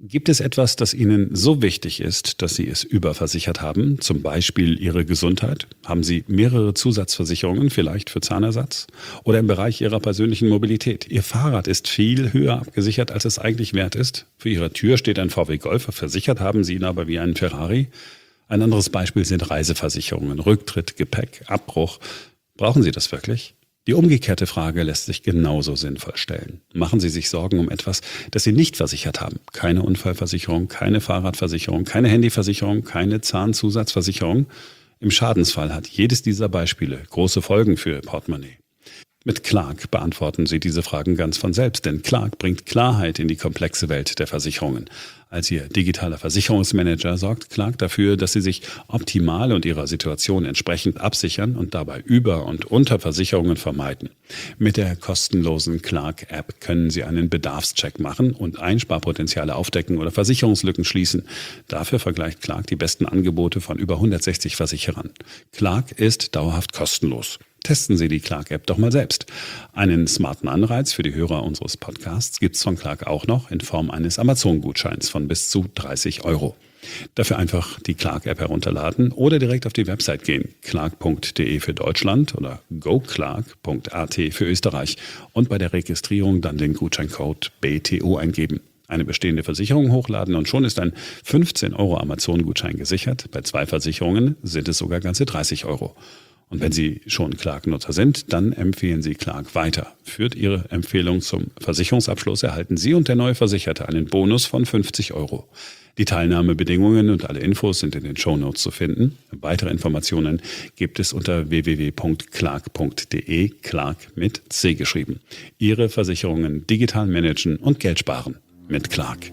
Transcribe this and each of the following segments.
Gibt es etwas, das Ihnen so wichtig ist, dass Sie es überversichert haben? Zum Beispiel Ihre Gesundheit? Haben Sie mehrere Zusatzversicherungen, vielleicht für Zahnersatz? Oder im Bereich Ihrer persönlichen Mobilität? Ihr Fahrrad ist viel höher abgesichert, als es eigentlich wert ist. Für Ihrer Tür steht ein VW Golf, versichert haben Sie ihn aber wie einen Ferrari. Ein anderes Beispiel sind Reiseversicherungen, Rücktritt, Gepäck, Abbruch. Brauchen Sie das wirklich? Die umgekehrte Frage lässt sich genauso sinnvoll stellen. Machen Sie sich Sorgen um etwas, das Sie nicht versichert haben. Keine Unfallversicherung, keine Fahrradversicherung, keine Handyversicherung, keine Zahnzusatzversicherung. Im Schadensfall hat jedes dieser Beispiele große Folgen für Ihr Portemonnaie. Mit Clark beantworten Sie diese Fragen ganz von selbst, denn Clark bringt Klarheit in die komplexe Welt der Versicherungen. Als Ihr digitaler Versicherungsmanager sorgt Clark dafür, dass Sie sich optimal und Ihrer Situation entsprechend absichern und dabei Über- und Unterversicherungen vermeiden. Mit der kostenlosen Clark-App können Sie einen Bedarfscheck machen und Einsparpotenziale aufdecken oder Versicherungslücken schließen. Dafür vergleicht Clark die besten Angebote von über 160 Versicherern. Clark ist dauerhaft kostenlos. Testen Sie die Clark-App doch mal selbst. Einen smarten Anreiz für die Hörer unseres Podcasts gibt's von Clark auch noch in Form eines Amazon-Gutscheins von bis zu 30 €. Dafür einfach die Clark-App herunterladen oder direkt auf die Website gehen. clark.de für Deutschland oder goclark.at für Österreich und bei der Registrierung dann den Gutscheincode BTO eingeben. Eine bestehende Versicherung hochladen und schon ist ein 15 € Amazon-Gutschein gesichert. Bei 2 Versicherungen sind es sogar ganze 30 €. Und wenn Sie schon Clark-Nutzer sind, dann empfehlen Sie Clark weiter. Führt Ihre Empfehlung zum Versicherungsabschluss, erhalten Sie und der neue Versicherte einen Bonus von 50 €. Die Teilnahmebedingungen und alle Infos sind in den Shownotes zu finden. Weitere Informationen gibt es unter www.clark.de, Clark mit C geschrieben. Ihre Versicherungen digital managen und Geld sparen mit Clark.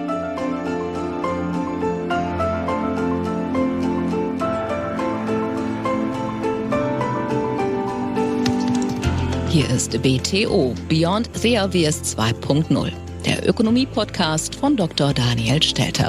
Hier ist BTO, Beyond the Obvious 2.0, der Ökonomie-Podcast von Dr. Daniel Stelter.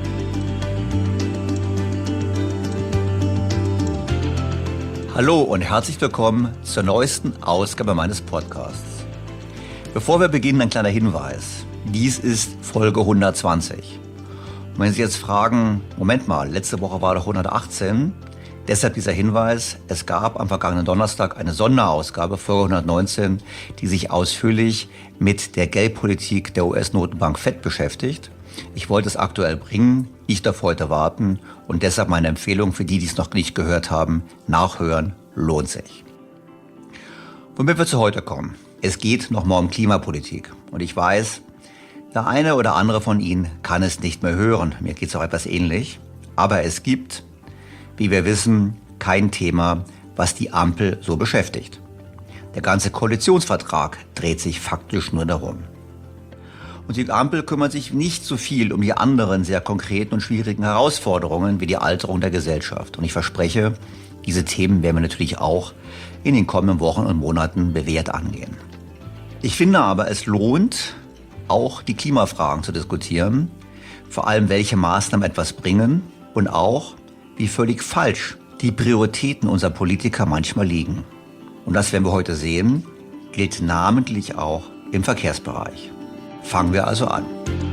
Hallo und herzlich willkommen zur neuesten Ausgabe meines Podcasts. Bevor wir beginnen, ein kleiner Hinweis. Dies ist Folge 120. Und wenn Sie jetzt fragen, Moment mal, letzte Woche war doch 118, deshalb dieser Hinweis, es gab am vergangenen Donnerstag eine Sonderausgabe, Folge 119, die sich ausführlich mit der Geldpolitik der US-Notenbank FED beschäftigt. Ich wollte es aktuell bringen, ich darf heute warten und deshalb meine Empfehlung für die es noch nicht gehört haben, nachhören lohnt sich. Womit wir zu heute kommen. Es geht nochmal um Klimapolitik und ich weiß, der eine oder andere von Ihnen kann es nicht mehr hören, mir geht es auch etwas ähnlich, aber es gibt, wie wir wissen, kein Thema, was die Ampel so beschäftigt. Der ganze Koalitionsvertrag dreht sich faktisch nur darum. Und die Ampel kümmert sich nicht so viel um die anderen sehr konkreten und schwierigen Herausforderungen wie die Alterung der Gesellschaft. Und ich verspreche, diese Themen werden wir natürlich auch in den kommenden Wochen und Monaten bewährt angehen. Ich finde aber, es lohnt, auch die Klimafragen zu diskutieren, vor allem welche Maßnahmen etwas bringen und auch, wie völlig falsch die Prioritäten unserer Politiker manchmal liegen. Und das werden wir heute sehen, gilt namentlich auch im Verkehrsbereich. Fangen wir also an.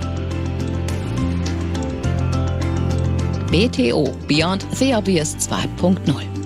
BTO, Beyond the Obvious 2.0.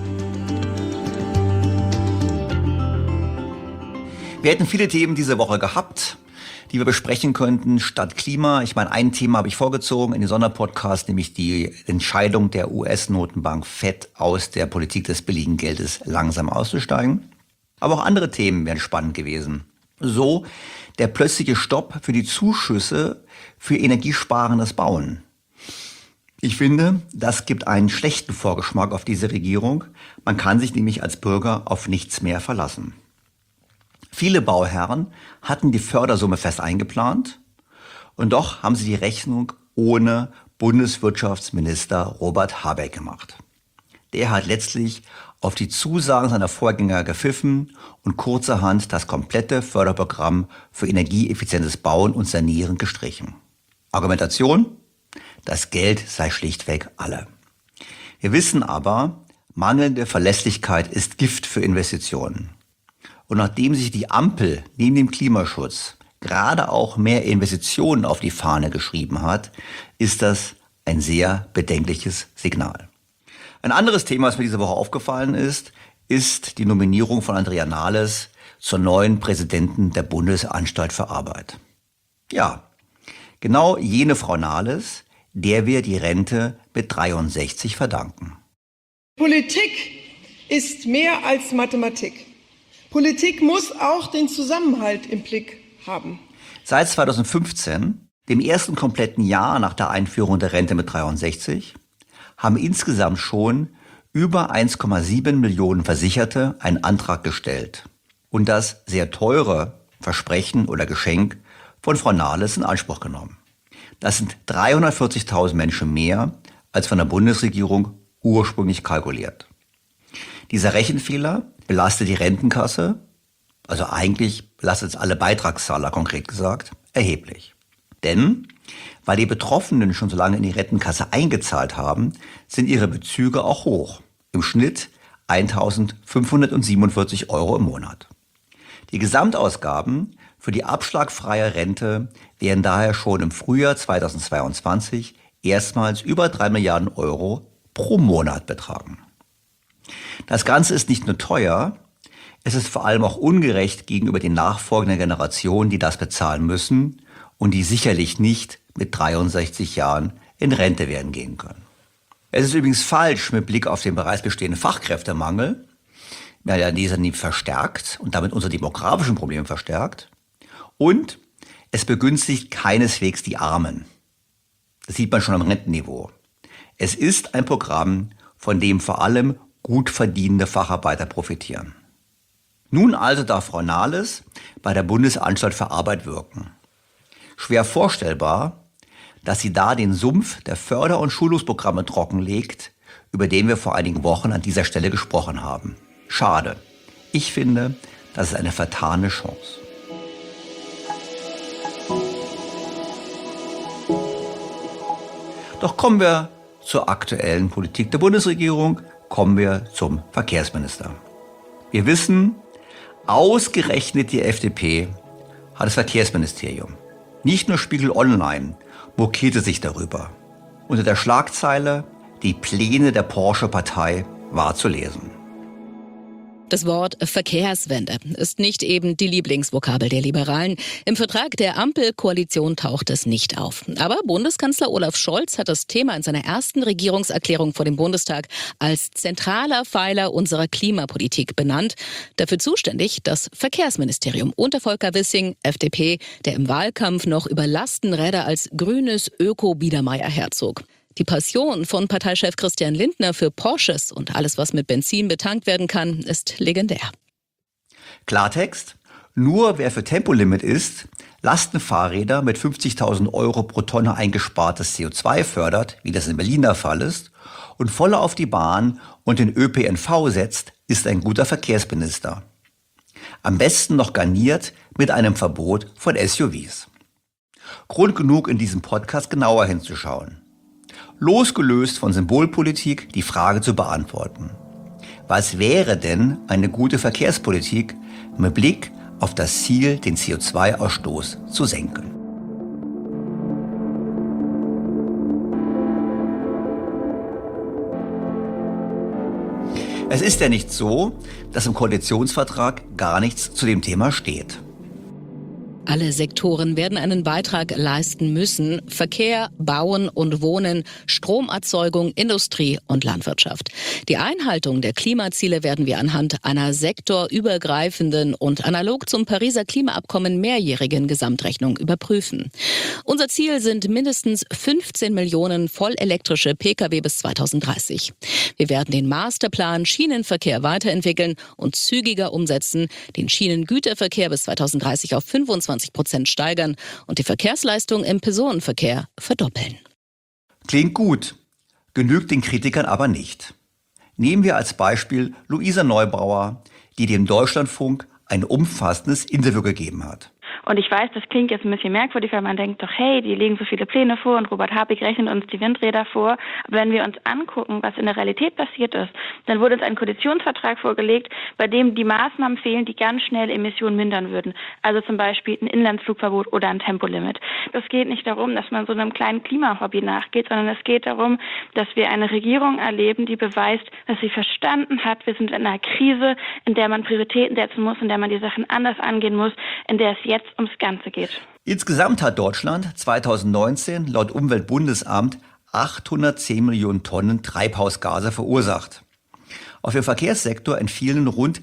Wir hätten viele Themen diese Woche gehabt, die wir besprechen könnten, statt Klima. Ich meine, ein Thema habe ich vorgezogen in den Sonderpodcast, nämlich die Entscheidung der US-Notenbank FED aus der Politik des billigen Geldes langsam auszusteigen. Aber auch andere Themen wären spannend gewesen. So der plötzliche Stopp für die Zuschüsse für energiesparendes Bauen. Ich finde, das gibt einen schlechten Vorgeschmack auf diese Regierung. Man kann sich nämlich als Bürger auf nichts mehr verlassen. Viele Bauherren hatten die Fördersumme fest eingeplant und doch haben sie die Rechnung ohne Bundeswirtschaftsminister Robert Habeck gemacht. Der hat letztlich auf die Zusagen seiner Vorgänger gepfiffen und kurzerhand das komplette Förderprogramm für energieeffizientes Bauen und Sanieren gestrichen. Argumentation? Das Geld sei schlichtweg alle. Wir wissen aber, mangelnde Verlässlichkeit ist Gift für Investitionen. Und nachdem sich die Ampel neben dem Klimaschutz gerade auch mehr Investitionen auf die Fahne geschrieben hat, ist das ein sehr bedenkliches Signal. Ein anderes Thema, was mir diese Woche aufgefallen ist die Nominierung von Andrea Nahles zur neuen Präsidentin der Bundesanstalt für Arbeit. Ja, genau jene Frau Nahles, der wir die Rente mit 63 verdanken. Politik ist mehr als Mathematik. Politik muss auch den Zusammenhalt im Blick haben. Seit 2015, dem ersten kompletten Jahr nach der Einführung der Rente mit 63, haben insgesamt schon über 1,7 Millionen Versicherte einen Antrag gestellt und das sehr teure Versprechen oder Geschenk von Frau Nahles in Anspruch genommen. Das sind 340.000 Menschen mehr als von der Bundesregierung ursprünglich kalkuliert. Dieser Rechenfehler belastet die Rentenkasse, also eigentlich belastet es alle Beitragszahler konkret gesagt, erheblich. Denn weil die Betroffenen schon so lange in die Rentenkasse eingezahlt haben, sind ihre Bezüge auch hoch. Im Schnitt 1.547 € im Monat. Die Gesamtausgaben für die abschlagfreie Rente werden daher schon im Frühjahr 2022 erstmals über 3 Milliarden € pro Monat betragen. Das Ganze ist nicht nur teuer, es ist vor allem auch ungerecht gegenüber den nachfolgenden Generationen, die das bezahlen müssen und die sicherlich nicht mit 63 Jahren in Rente werden gehen können. Es ist übrigens falsch mit Blick auf den bereits bestehenden Fachkräftemangel, der dieser nie verstärkt und damit unsere demografischen Probleme verstärkt. Und es begünstigt keineswegs die Armen. Das sieht man schon am Rentenniveau. Es ist ein Programm, von dem vor allem gut verdienende Facharbeiter profitieren. Nun also darf Frau Nahles bei der Bundesanstalt für Arbeit wirken. Schwer vorstellbar, dass sie da den Sumpf der Förder- und Schulungsprogramme trockenlegt, über den wir vor einigen Wochen an dieser Stelle gesprochen haben. Schade. Ich finde, das ist eine vertane Chance. Doch kommen wir zur aktuellen Politik der Bundesregierung, kommen wir zum Verkehrsminister. Wir wissen, ausgerechnet die FDP hat das Verkehrsministerium. Nicht nur Spiegel Online mokierte sich darüber. Unter der Schlagzeile "Die Pläne der Porsche-Partei" war zu lesen. Das Wort Verkehrswende ist nicht eben die Lieblingsvokabel der Liberalen. Im Vertrag der Ampelkoalition taucht es nicht auf. Aber Bundeskanzler Olaf Scholz hat das Thema in seiner ersten Regierungserklärung vor dem Bundestag als zentraler Pfeiler unserer Klimapolitik benannt. Dafür zuständig das Verkehrsministerium unter Volker Wissing, FDP, der im Wahlkampf noch über Lastenräder als grünes Öko-Biedermeier herzog. Die Passion von Parteichef Christian Lindner für Porsches und alles, was mit Benzin betankt werden kann, ist legendär. Klartext: Nur wer für Tempolimit ist, Lastenfahrräder mit 50.000 € pro Tonne eingespartes CO2 fördert, wie das in Berlin der Fall ist, und voller auf die Bahn und den ÖPNV setzt, ist ein guter Verkehrsminister. Am besten noch garniert mit einem Verbot von SUVs. Grund genug, in diesem Podcast genauer hinzuschauen. Losgelöst von Symbolpolitik die Frage zu beantworten: Was wäre denn eine gute Verkehrspolitik mit Blick auf das Ziel, den CO2-Ausstoß zu senken? Es ist ja nicht so, dass im Koalitionsvertrag gar nichts zu dem Thema steht. Alle Sektoren werden einen Beitrag leisten müssen. Verkehr, Bauen und Wohnen, Stromerzeugung, Industrie und Landwirtschaft. Die Einhaltung der Klimaziele werden wir anhand einer sektorübergreifenden und analog zum Pariser Klimaabkommen mehrjährigen Gesamtrechnung überprüfen. Unser Ziel sind mindestens 15 Millionen vollelektrische Pkw bis 2030. Wir werden den Masterplan Schienenverkehr weiterentwickeln und zügiger umsetzen, den Schienengüterverkehr bis 2030 auf 25% steigern und die Verkehrsleistung im Personenverkehr verdoppeln. Klingt gut, genügt den Kritikern aber nicht. Nehmen wir als Beispiel Luisa Neubauer, die dem Deutschlandfunk ein umfassendes Interview gegeben hat. Und ich weiß, das klingt jetzt ein bisschen merkwürdig, weil man denkt doch, hey, die legen so viele Pläne vor und Robert Habeck rechnet uns die Windräder vor. Aber wenn wir uns angucken, was in der Realität passiert ist, dann wurde uns ein Koalitionsvertrag vorgelegt, bei dem die Maßnahmen fehlen, die ganz schnell Emissionen mindern würden. Also zum Beispiel ein Inlandsflugverbot oder ein Tempolimit. Es geht nicht darum, dass man so einem kleinen Klimahobby nachgeht, sondern es geht darum, dass wir eine Regierung erleben, die beweist, dass sie verstanden hat, wir sind in einer Krise, in der man Prioritäten setzen muss, in der man die Sachen anders angehen muss, in der es jetzt ums Ganze geht. Insgesamt hat Deutschland 2019 laut Umweltbundesamt 810 Millionen Tonnen Treibhausgase verursacht. Auf den Verkehrssektor entfielen rund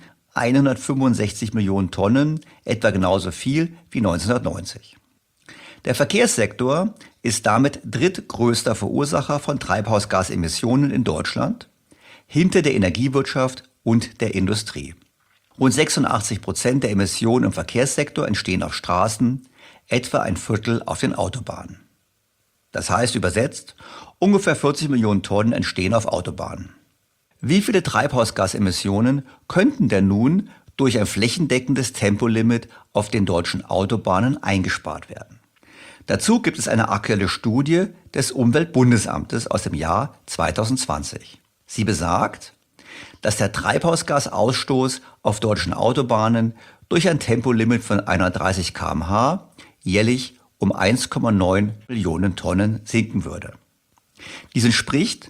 165 Millionen Tonnen, etwa genauso viel wie 1990. Der Verkehrssektor ist damit drittgrößter Verursacher von Treibhausgasemissionen in Deutschland, hinter der Energiewirtschaft und der Industrie. Rund 86% der Emissionen im Verkehrssektor entstehen auf Straßen, etwa ein Viertel auf den Autobahnen. Das heißt übersetzt, ungefähr 40 Millionen Tonnen entstehen auf Autobahnen. Wie viele Treibhausgasemissionen könnten denn nun durch ein flächendeckendes Tempolimit auf den deutschen Autobahnen eingespart werden? Dazu gibt es eine aktuelle Studie des Umweltbundesamtes aus dem Jahr 2020. Sie besagt, dass der Treibhausgasausstoß auf deutschen Autobahnen durch ein Tempolimit von 130 km/h jährlich um 1,9 Millionen Tonnen sinken würde. Dies entspricht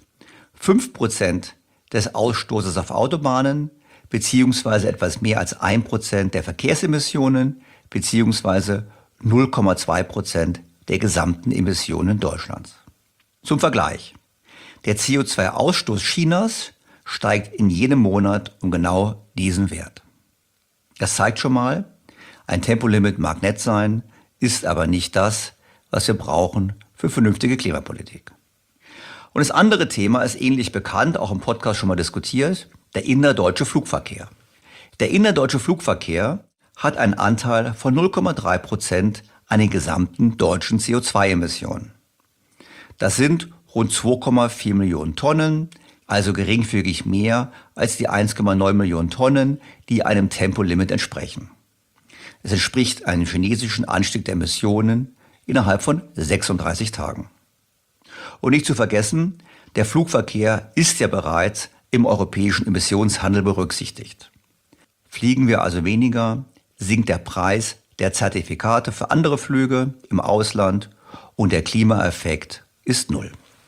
5% des Ausstoßes auf Autobahnen beziehungsweise etwas mehr als 1% der Verkehrsemissionen beziehungsweise 0,2% der gesamten Emissionen Deutschlands. Zum Vergleich: Der CO2-Ausstoß Chinas steigt in jedem Monat um genau diesen Wert. Das zeigt schon mal, ein Tempolimit mag nett sein, ist aber nicht das, was wir brauchen für vernünftige Klimapolitik. Und das andere Thema ist ähnlich bekannt, auch im Podcast schon mal diskutiert, der innerdeutsche Flugverkehr. Der innerdeutsche Flugverkehr hat einen Anteil von 0,3% an den gesamten deutschen CO2-Emissionen. Das sind rund 2,4 Millionen Tonnen, also geringfügig mehr als die 1,9 Millionen Tonnen, die einem Tempolimit entsprechen. Es entspricht einem chinesischen Anstieg der Emissionen innerhalb von 36 Tagen. Und nicht zu vergessen, der Flugverkehr ist ja bereits im europäischen Emissionshandel berücksichtigt. Fliegen wir also weniger, sinkt der Preis der Zertifikate für andere Flüge im Ausland und der Klimaeffekt ist null.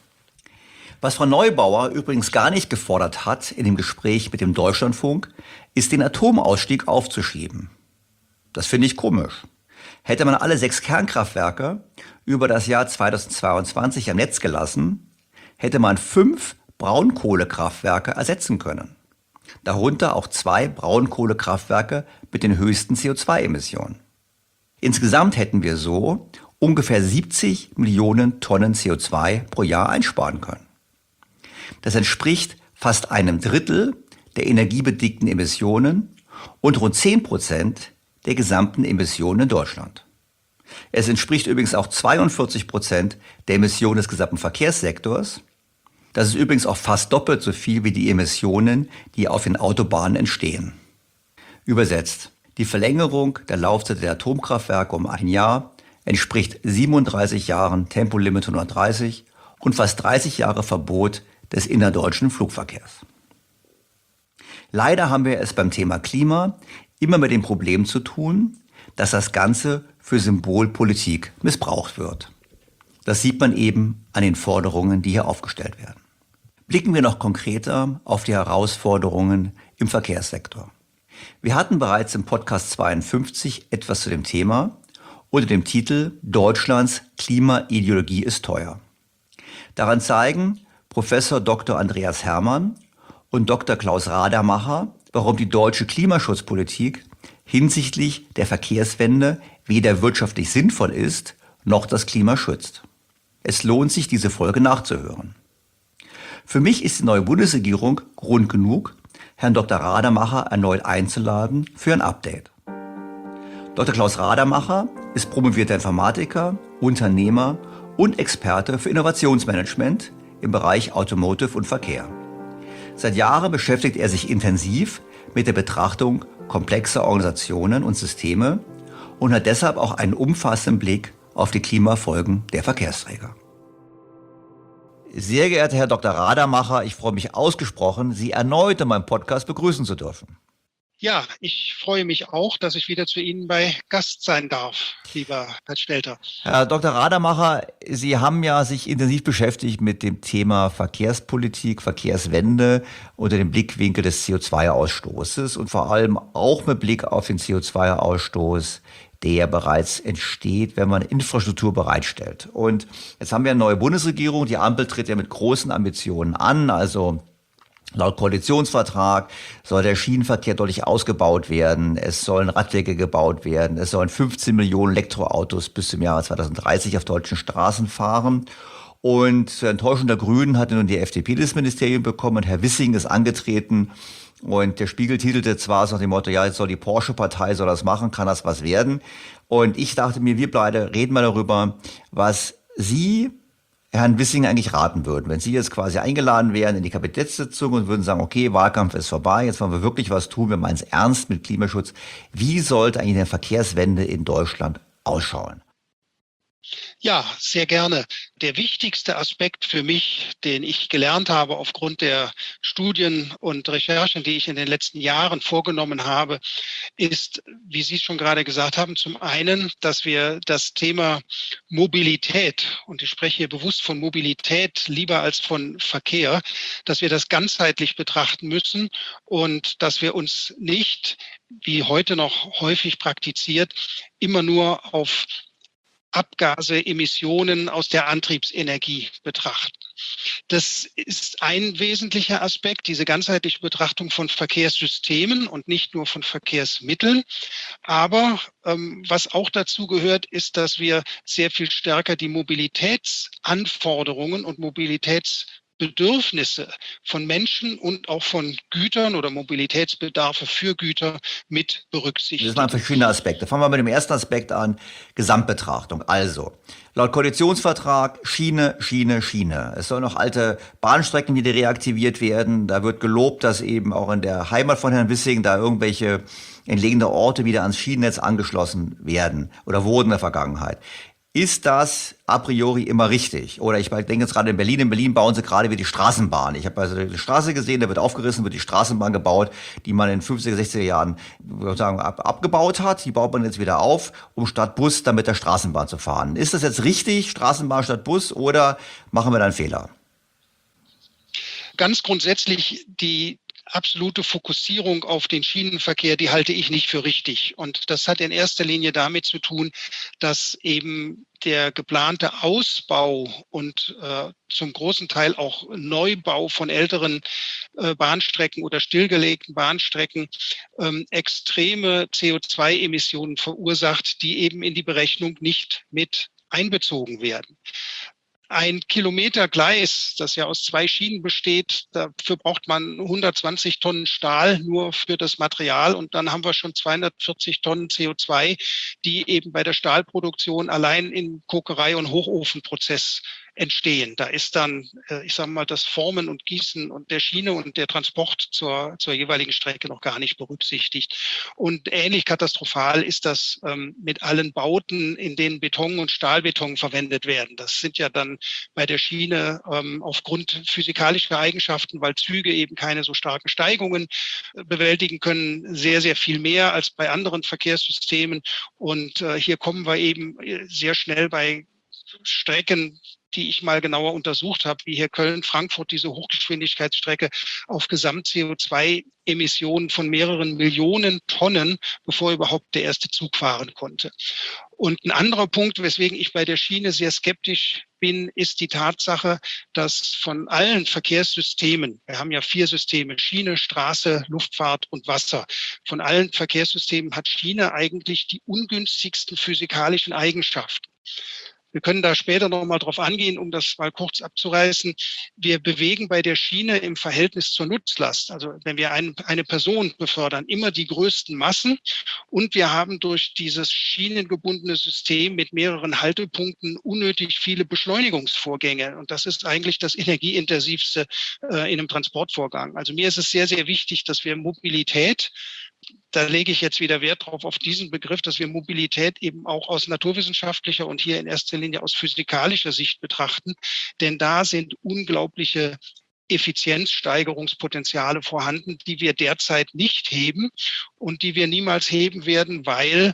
Was Frau Neubauer übrigens gar nicht gefordert hat in dem Gespräch mit dem Deutschlandfunk, ist den Atomausstieg aufzuschieben. Das finde ich komisch. Hätte man alle 6 Kernkraftwerke über das Jahr 2022 am Netz gelassen, hätte man 5 Braunkohlekraftwerke ersetzen können. Darunter auch 2 Braunkohlekraftwerke mit den höchsten CO2-Emissionen. Insgesamt hätten wir so ungefähr 70 Millionen Tonnen CO2 pro Jahr einsparen können. Das entspricht fast einem Drittel der energiebedingten Emissionen und rund 10% der gesamten Emissionen in Deutschland. Es entspricht übrigens auch 42% der Emissionen des gesamten Verkehrssektors. Das ist übrigens auch fast doppelt so viel wie die Emissionen, die auf den Autobahnen entstehen. Übersetzt: Die Verlängerung der Laufzeit der Atomkraftwerke um 1 Jahr entspricht 37 Jahren Tempolimit 130 und fast 30 Jahre Verbot des innerdeutschen Flugverkehrs. Leider haben wir es beim Thema Klima immer mit dem Problem zu tun, dass das Ganze für Symbolpolitik missbraucht wird. Das sieht man eben an den Forderungen, die hier aufgestellt werden. Blicken wir noch konkreter auf die Herausforderungen im Verkehrssektor. Wir hatten bereits im Podcast 52 etwas zu dem Thema unter dem Titel Deutschlands Klimaideologie ist teuer. Daran zeigen Professor Dr. Andreas Hermann und Dr. Klaus Radermacher, warum die deutsche Klimaschutzpolitik hinsichtlich der Verkehrswende weder wirtschaftlich sinnvoll ist, noch das Klima schützt. Es lohnt sich, diese Folge nachzuhören. Für mich ist die neue Bundesregierung Grund genug, Herrn Dr. Radermacher erneut einzuladen für ein Update. Dr. Klaus Radermacher ist promovierter Informatiker, Unternehmer und Experte für Innovationsmanagement im Bereich Automotive und Verkehr. Seit Jahren beschäftigt er sich intensiv mit der Betrachtung komplexer Organisationen und Systeme und hat deshalb auch einen umfassenden Blick auf die Klimafolgen der Verkehrsträger. Sehr geehrter Herr Dr. Radermacher, ich freue mich ausgesprochen, Sie erneut in meinem Podcast begrüßen zu dürfen. Ja, ich freue mich auch, dass ich wieder zu Ihnen bei Gast sein darf, lieber Herr Stelter. Herr Dr. Radermacher, Sie haben ja sich intensiv beschäftigt mit dem Thema Verkehrspolitik, Verkehrswende unter dem Blickwinkel des CO2-Ausstoßes und vor allem auch mit Blick auf den CO2-Ausstoß, der bereits entsteht, wenn man Infrastruktur bereitstellt. Und jetzt haben wir eine neue Bundesregierung. Die Ampel tritt ja mit großen Ambitionen an. Also laut Koalitionsvertrag soll der Schienenverkehr deutlich ausgebaut werden. Es sollen Radwege gebaut werden. Es sollen 15 Millionen Elektroautos bis zum Jahre 2030 auf deutschen Straßen fahren. Und zur Enttäuschung der Grünen hatte nun die FDP das Ministerium bekommen und Herr Wissing ist angetreten. Und der Spiegel titelte zwar nach dem Motto, ja, jetzt soll die Porsche-Partei soll das machen, kann das was werden. Und ich dachte mir, wir beide reden mal darüber, was Sie Herrn Wissing eigentlich raten würden. Wenn Sie jetzt quasi eingeladen wären in die Kabinettssitzung und würden sagen, okay, Wahlkampf ist vorbei, jetzt wollen wir wirklich was tun, wir meinen es ernst mit Klimaschutz. Wie sollte eigentlich eine Verkehrswende in Deutschland ausschauen? Ja, sehr gerne. Der wichtigste Aspekt für mich, den ich gelernt habe aufgrund der Studien und Recherchen, die ich in den letzten Jahren vorgenommen habe, ist, wie Sie schon gerade gesagt haben, zum einen, dass wir das Thema Mobilität, und ich spreche hier bewusst von Mobilität lieber als von Verkehr, dass wir das ganzheitlich betrachten müssen und dass wir uns nicht, wie heute noch häufig praktiziert, immer nur auf Abgase, Emissionen aus der Antriebsenergie betrachten. Das ist ein wesentlicher Aspekt, diese ganzheitliche Betrachtung von Verkehrssystemen und nicht nur von Verkehrsmitteln. Aber was auch dazu gehört, ist, dass wir sehr viel stärker die Mobilitätsanforderungen und Mobilitätsbedürfnisse von Menschen und auch von Gütern oder Mobilitätsbedarfe für Güter mit berücksichtigen. Das waren verschiedene Aspekte. Fangen wir mit dem ersten Aspekt an, Gesamtbetrachtung. Also, laut Koalitionsvertrag Schiene, Schiene, Schiene. Es sollen noch alte Bahnstrecken wieder reaktiviert werden. Da wird gelobt, dass eben auch in der Heimat von Herrn Wissing da irgendwelche entlegene Orte wieder ans Schienennetz angeschlossen werden oder wurden in der Vergangenheit. Ist das a priori immer richtig? Oder ich denke jetzt gerade in Berlin. In Berlin bauen sie gerade wieder die Straßenbahn. Ich habe also die Straße gesehen, da wird aufgerissen, wird die Straßenbahn gebaut, die man in den 50er, 60er Jahren sozusagen abgebaut hat. Die baut man jetzt wieder auf, um statt Bus dann mit der Straßenbahn zu fahren. Ist das jetzt richtig, Straßenbahn statt Bus, oder machen wir da einen Fehler? Ganz grundsätzlich die absolute Fokussierung auf den Schienenverkehr, die halte ich nicht für richtig. Und das hat in erster Linie damit zu tun, dass eben der geplante Ausbau und zum großen Teil auch Neubau von älteren Bahnstrecken oder stillgelegten Bahnstrecken extreme CO2-Emissionen verursacht, die eben in die Berechnung nicht mit einbezogen werden. Ein Kilometer Gleis, das ja aus 2 Schienen besteht, dafür braucht man 120 Tonnen Stahl nur für das Material und dann haben wir schon 240 Tonnen CO2, die eben bei der Stahlproduktion allein im Kokerei- und Hochofenprozess entstehen. Da ist dann, ich sage mal, das Formen und Gießen und der Schiene und der Transport zur jeweiligen Strecke noch gar nicht berücksichtigt. Und ähnlich katastrophal ist das mit allen Bauten, in denen Beton und Stahlbeton verwendet werden. Das sind ja dann bei der Schiene aufgrund physikalischer Eigenschaften, weil Züge eben keine so starken Steigungen bewältigen können, sehr, sehr viel mehr als bei anderen Verkehrssystemen. Und hier kommen wir eben sehr schnell bei Strecken, die ich mal genauer untersucht habe, wie hier Köln-Frankfurt, diese Hochgeschwindigkeitsstrecke, auf Gesamt-CO2-Emissionen von mehreren Millionen Tonnen, bevor überhaupt der erste Zug fahren konnte. Und ein anderer Punkt, weswegen ich bei der Schiene sehr skeptisch bin, ist die Tatsache, dass von allen Verkehrssystemen, wir haben ja 4 Systeme, Schiene, Straße, Luftfahrt und Wasser, von allen Verkehrssystemen hat Schiene eigentlich die ungünstigsten physikalischen Eigenschaften. Wir können da später noch mal drauf angehen, um das mal kurz abzureißen. Wir bewegen bei der Schiene im Verhältnis zur Nutzlast, also wenn wir eine Person befördern, immer die größten Massen. Und wir haben durch dieses schienengebundene System mit mehreren Haltepunkten unnötig viele Beschleunigungsvorgänge. Und das ist eigentlich das energieintensivste in einem Transportvorgang. Also mir ist es sehr, sehr wichtig, dass wir Mobilität da lege ich jetzt wieder Wert drauf, auf diesen Begriff, dass wir Mobilität eben auch aus naturwissenschaftlicher und hier in erster Linie aus physikalischer Sicht betrachten. Denn da sind unglaubliche Effizienzsteigerungspotenziale vorhanden, die wir derzeit nicht heben und die wir niemals heben werden, weil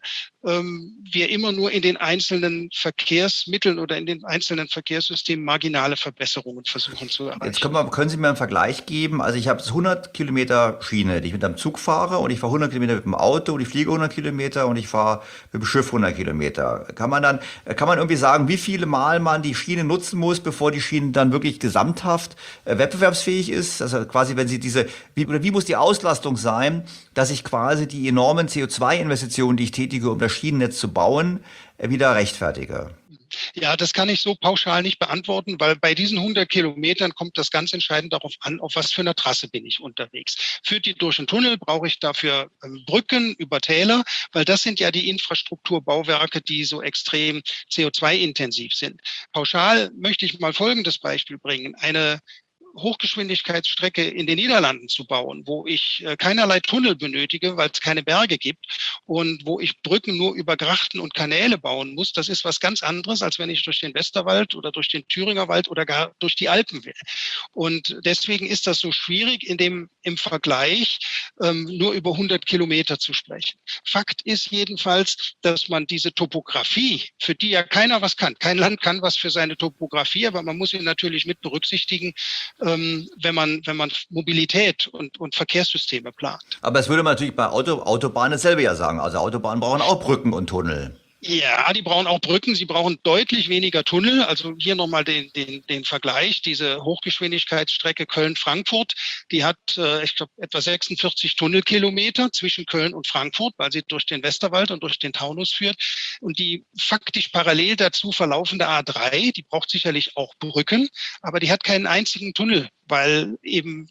wir immer nur in den einzelnen Verkehrsmitteln oder in den einzelnen Verkehrssystemen marginale Verbesserungen versuchen zu erreichen. Jetzt können Sie mir einen Vergleich geben? Also ich habe 100 Kilometer Schiene, die ich mit einem Zug fahre, und ich fahre 100 Kilometer mit dem Auto und ich fliege 100 Kilometer und ich fahre mit dem Schiff 100 Kilometer. Kann man irgendwie sagen, wie viele Mal man die Schiene nutzen muss, bevor die Schiene dann wirklich gesamthaft wettbewerbsfähig ist? Also quasi, wenn Sie wie muss die Auslastung sein, dass ich quasi die enormen CO2-Investitionen, die ich tätige, um das Schienennetz zu bauen, wieder rechtfertige? Ja, das kann ich so pauschal nicht beantworten, weil bei diesen 100 Kilometern kommt das ganz entscheidend darauf an, auf was für einer Trasse bin ich unterwegs. Führt die durch einen Tunnel, brauche ich dafür Brücken über Täler, weil das sind ja die Infrastrukturbauwerke, die so extrem CO2-intensiv sind. Pauschal möchte ich mal folgendes Beispiel bringen. Eine Hochgeschwindigkeitsstrecke in den Niederlanden zu bauen, wo ich keinerlei Tunnel benötige, weil es keine Berge gibt und wo ich Brücken nur über Grachten und Kanäle bauen muss, das ist was ganz anderes, als wenn ich durch den Westerwald oder durch den Thüringer Wald oder gar durch die Alpen will. Und deswegen ist das so schwierig, im Vergleich nur über 100 Kilometer zu sprechen. Fakt ist jedenfalls, dass man diese Topografie, für die ja keiner was kann, kein Land kann was für seine Topografie, aber man muss ihn natürlich mit berücksichtigen, wenn man Mobilität und Verkehrssysteme plant. Aber es würde man natürlich bei Autobahnen dasselbe ja sagen. Also Autobahnen brauchen auch Brücken und Tunnel. Ja, die brauchen auch Brücken, sie brauchen deutlich weniger Tunnel. Also hier nochmal den Vergleich. Diese Hochgeschwindigkeitsstrecke Köln-Frankfurt, die hat, ich glaube, etwa 46 Tunnelkilometer zwischen Köln und Frankfurt, weil sie durch den Westerwald und durch den Taunus führt. Und die faktisch parallel dazu verlaufende A3, die braucht sicherlich auch Brücken, aber die hat keinen einzigen Tunnel, weil eben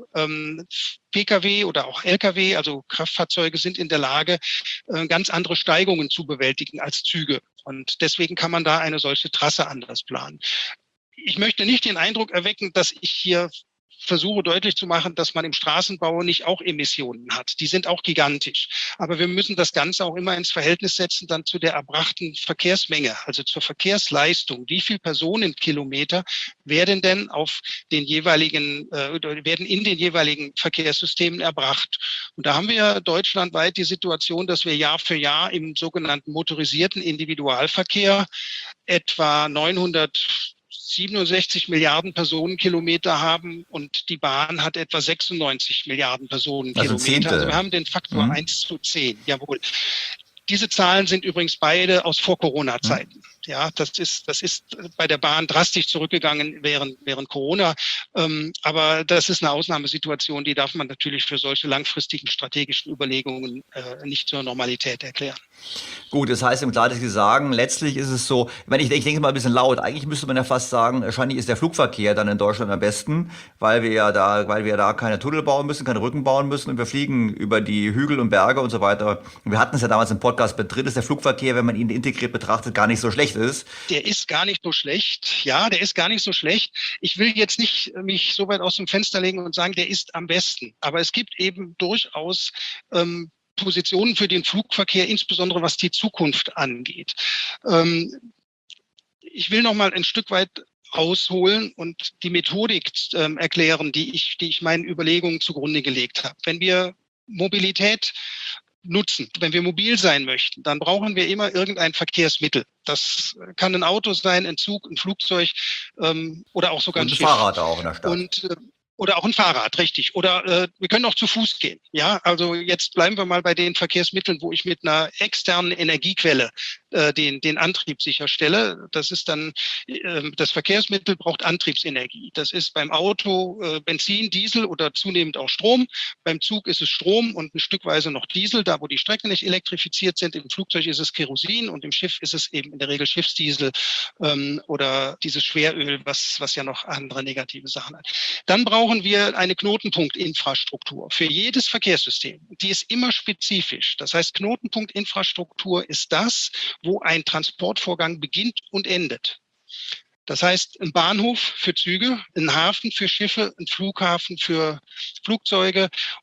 Pkw oder auch Lkw, also Kraftfahrzeuge, sind in der Lage, ganz andere Steigungen zu bewältigen als Züge. Und deswegen kann man da eine solche Trasse anders planen. Ich möchte nicht den Eindruck erwecken, dass ich hier versuche deutlich zu machen, dass man im Straßenbau nicht auch Emissionen hat. Die sind auch gigantisch. Aber wir müssen das Ganze auch immer ins Verhältnis setzen dann zu der erbrachten Verkehrsmenge, also zur Verkehrsleistung. Wie viel Personenkilometer werden denn werden in den jeweiligen Verkehrssystemen erbracht? Und da haben wir deutschlandweit die Situation, dass wir Jahr für Jahr im sogenannten motorisierten Individualverkehr etwa 967 Milliarden Personenkilometer haben und die Bahn hat etwa 96 Milliarden Personenkilometer. Also wir haben den Faktor 1:10, jawohl. Diese Zahlen sind übrigens beide aus Vor-Corona-Zeiten. Ja, das ist bei der Bahn drastisch zurückgegangen während Corona. Aber das ist eine Ausnahmesituation, die darf man natürlich für solche langfristigen strategischen Überlegungen nicht zur Normalität erklären. Gut, das heißt im Klartext sagen, letztlich ist es so, ich denke mal ein bisschen laut, eigentlich müsste man ja fast sagen, wahrscheinlich ist der Flugverkehr dann in Deutschland am besten, weil wir da keine Tunnel bauen müssen, keine Brücken bauen müssen und wir fliegen über die Hügel und Berge und so weiter. Und wir hatten es ja damals im Podcast betritt, ist der Flugverkehr, wenn man ihn integriert betrachtet, gar nicht so schlecht ist. Der ist gar nicht so schlecht. Ja, der ist gar nicht so schlecht. Ich will jetzt nicht mich so weit aus dem Fenster legen und sagen, der ist am besten. Aber es gibt eben durchaus Positionen für den Flugverkehr, insbesondere was die Zukunft angeht. Ich will noch mal ein Stück weit ausholen und die Methodik erklären, die ich meinen Überlegungen zugrunde gelegt habe. Wenn wir Mobilität nutzen, wenn wir mobil sein möchten, dann brauchen wir immer irgendein Verkehrsmittel. Das kann ein Auto sein, ein Zug, ein Flugzeug oder auch sogar ein Schiff. Fahrrad auch in der Stadt. Oder auch ein Fahrrad, richtig. Oder wir können auch zu Fuß gehen. Ja, also jetzt bleiben wir mal bei den Verkehrsmitteln, wo ich mit einer externen Energiequelle den Antrieb sicherstelle. Das ist dann, das Verkehrsmittel braucht Antriebsenergie. Das ist beim Auto Benzin, Diesel oder zunehmend auch Strom. Beim Zug ist es Strom und ein Stückweise noch Diesel, da wo die Strecken nicht elektrifiziert sind. Im Flugzeug ist es Kerosin und im Schiff ist es eben in der Regel Schiffsdiesel oder dieses Schweröl, was ja noch andere negative Sachen hat. Dann brauchen wir eine Knotenpunktinfrastruktur für jedes Verkehrssystem. Die ist immer spezifisch. Das heißt, Knotenpunktinfrastruktur ist das, wo ein Transportvorgang beginnt und endet. Das heißt, ein Bahnhof für Züge, ein Hafen für Schiffe, ein Flughafen für Flugzeuge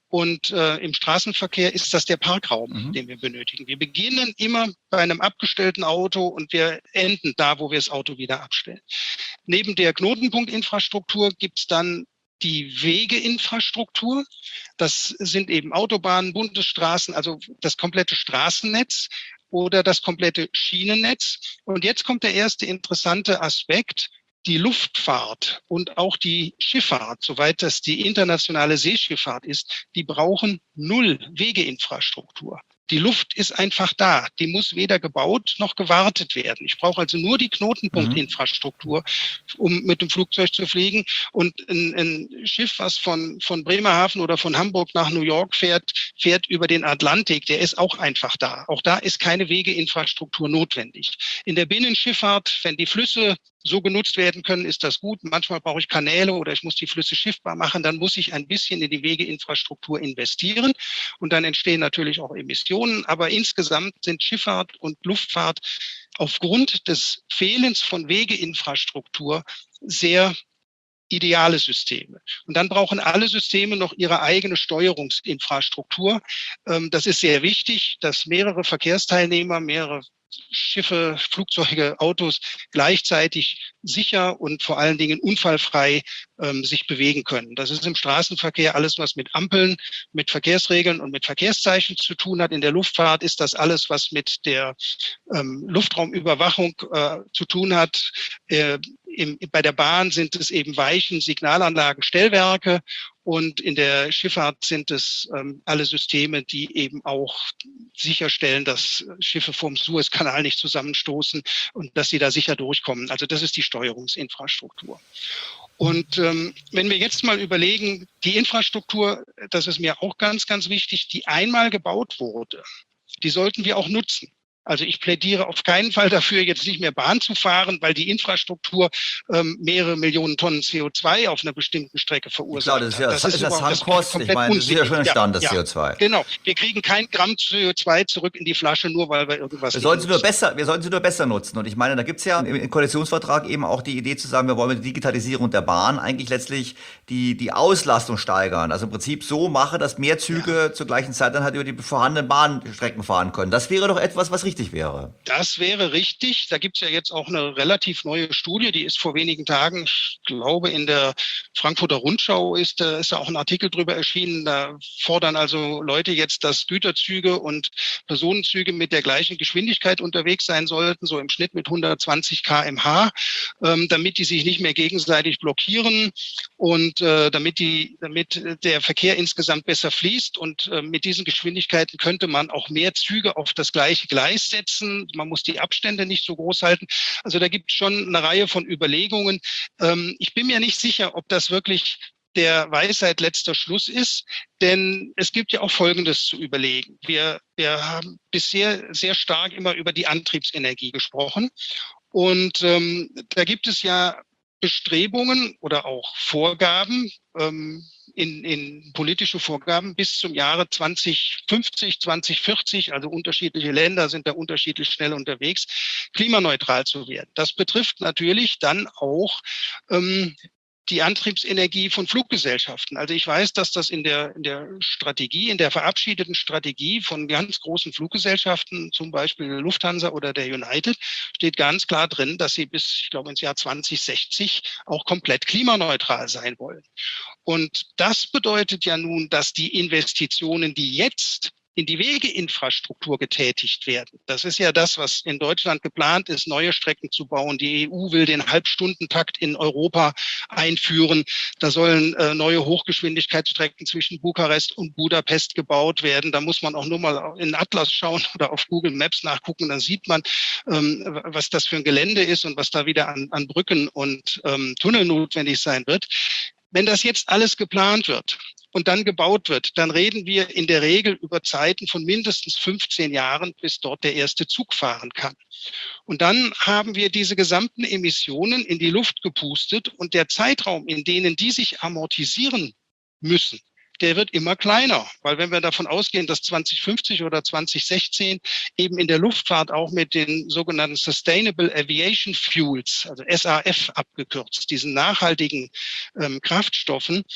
Und im Straßenverkehr ist das der Parkraum, den wir benötigen. Wir beginnen immer bei einem abgestellten Auto und wir enden da, wo wir das Auto wieder abstellen. Neben der Knotenpunktinfrastruktur gibt es dann die Wegeinfrastruktur. Das sind eben Autobahnen, Bundesstraßen, also das komplette Straßennetz oder das komplette Schienennetz. Und jetzt kommt der erste interessante Aspekt. Die Luftfahrt und auch die Schifffahrt, soweit das die internationale Seeschifffahrt ist, die brauchen null Wegeinfrastruktur. Die Luft ist einfach da. Die muss weder gebaut noch gewartet werden. Ich brauche also nur die Knotenpunktinfrastruktur, um mit dem Flugzeug zu fliegen. Und ein Schiff, was von Bremerhaven oder von Hamburg nach New York fährt über den Atlantik, der ist auch einfach da. Auch da ist keine Wegeinfrastruktur notwendig. In der Binnenschifffahrt, wenn die Flüsse so genutzt werden können, ist das gut. Manchmal brauche ich Kanäle oder ich muss die Flüsse schiffbar machen. Dann muss ich ein bisschen in die Wegeinfrastruktur investieren. Und dann entstehen natürlich auch Emissionen. Aber insgesamt sind Schifffahrt und Luftfahrt aufgrund des Fehlens von Wegeinfrastruktur sehr ideale Systeme. Und dann brauchen alle Systeme noch ihre eigene Steuerungsinfrastruktur. Das ist sehr wichtig, dass mehrere Verkehrsteilnehmer, mehrere Schiffe, Flugzeuge, Autos gleichzeitig sicher und vor allen Dingen unfallfrei sich bewegen können. Das ist im Straßenverkehr alles, was mit Ampeln, mit Verkehrsregeln und mit Verkehrszeichen zu tun hat. In der Luftfahrt ist das alles, was mit der Luftraumüberwachung zu tun hat. Bei der Bahn sind es eben Weichen, Signalanlagen, Stellwerke. Und in der Schifffahrt sind es alle Systeme, die eben auch sicherstellen, dass Schiffe vom Suezkanal nicht zusammenstoßen und dass sie da sicher durchkommen. Also das ist die Steuerungsinfrastruktur. Und wenn wir jetzt mal überlegen, die Infrastruktur, das ist mir auch ganz, ganz wichtig, die einmal gebaut wurde, die sollten wir auch nutzen. Also ich plädiere auf keinen Fall dafür, jetzt nicht mehr Bahn zu fahren, weil die Infrastruktur mehrere Millionen Tonnen CO2 auf einer bestimmten Strecke verursacht. Klar, das ist das Handkosten. Ich meine, das ist ja schon entstanden, das CO2. Genau. Wir kriegen kein Gramm CO2 zurück in die Flasche, nur weil wir irgendwas wir sollten sie nur besser nutzen. Und ich meine, da gibt es ja im Koalitionsvertrag eben auch die Idee zu sagen, wir wollen mit der Digitalisierung der Bahn eigentlich letztlich die Auslastung steigern. Also im Prinzip so machen, dass mehr Züge zur gleichen Zeit dann halt über die vorhandenen Bahnstrecken fahren können. Das wäre doch etwas, was richtig wäre. Das wäre richtig. Da gibt es ja jetzt auch eine relativ neue Studie, die ist vor wenigen Tagen, ich glaube in der Frankfurter Rundschau ist da auch ein Artikel drüber erschienen. Da fordern also Leute jetzt, dass Güterzüge und Personenzüge mit der gleichen Geschwindigkeit unterwegs sein sollten, so im Schnitt mit 120 km/h, damit die sich nicht mehr gegenseitig blockieren und damit der Verkehr insgesamt besser fließt. Und mit diesen Geschwindigkeiten könnte man auch mehr Züge auf das gleiche Gleis setzen. Man muss die Abstände nicht so groß halten. Also da gibt es schon eine Reihe von Überlegungen. Ich bin mir nicht sicher, ob das wirklich der Weisheit letzter Schluss ist, denn es gibt ja auch Folgendes zu überlegen. Wir haben bisher sehr stark immer über die Antriebsenergie gesprochen und da gibt es ja Bestrebungen oder auch Vorgaben, in politische Vorgaben bis zum Jahre 2050, 2040, also unterschiedliche Länder sind da unterschiedlich schnell unterwegs, klimaneutral zu werden. Das betrifft natürlich dann auch die Antriebsenergie von Fluggesellschaften. Also ich weiß, dass das in der Strategie, in der verabschiedeten Strategie von ganz großen Fluggesellschaften, zum Beispiel der Lufthansa oder der United, steht ganz klar drin, dass sie bis, ich glaube, ins Jahr 2060 auch komplett klimaneutral sein wollen. Und das bedeutet ja nun, dass die Investitionen, die jetzt in die Wegeinfrastruktur getätigt werden. Das ist ja das, was in Deutschland geplant ist, neue Strecken zu bauen. Die EU will den Halbstundentakt in Europa einführen. Da sollen neue Hochgeschwindigkeitsstrecken zwischen Bukarest und Budapest gebaut werden. Da muss man auch nur mal in Atlas schauen oder auf Google Maps nachgucken. Dann sieht man, was das für ein Gelände ist und was da wieder an Brücken und Tunnel notwendig sein wird. Wenn das jetzt alles geplant wird und dann gebaut wird, dann reden wir in der Regel über Zeiten von mindestens 15 Jahren, bis dort der erste Zug fahren kann. Und dann haben wir diese gesamten Emissionen in die Luft gepustet und der Zeitraum, in denen die sich amortisieren müssen, der wird immer kleiner, weil wenn wir davon ausgehen, dass 2050 oder 2016 eben in der Luftfahrt auch mit den sogenannten Sustainable Aviation Fuels, also SAF abgekürzt, diesen nachhaltigen Kraftstoffen,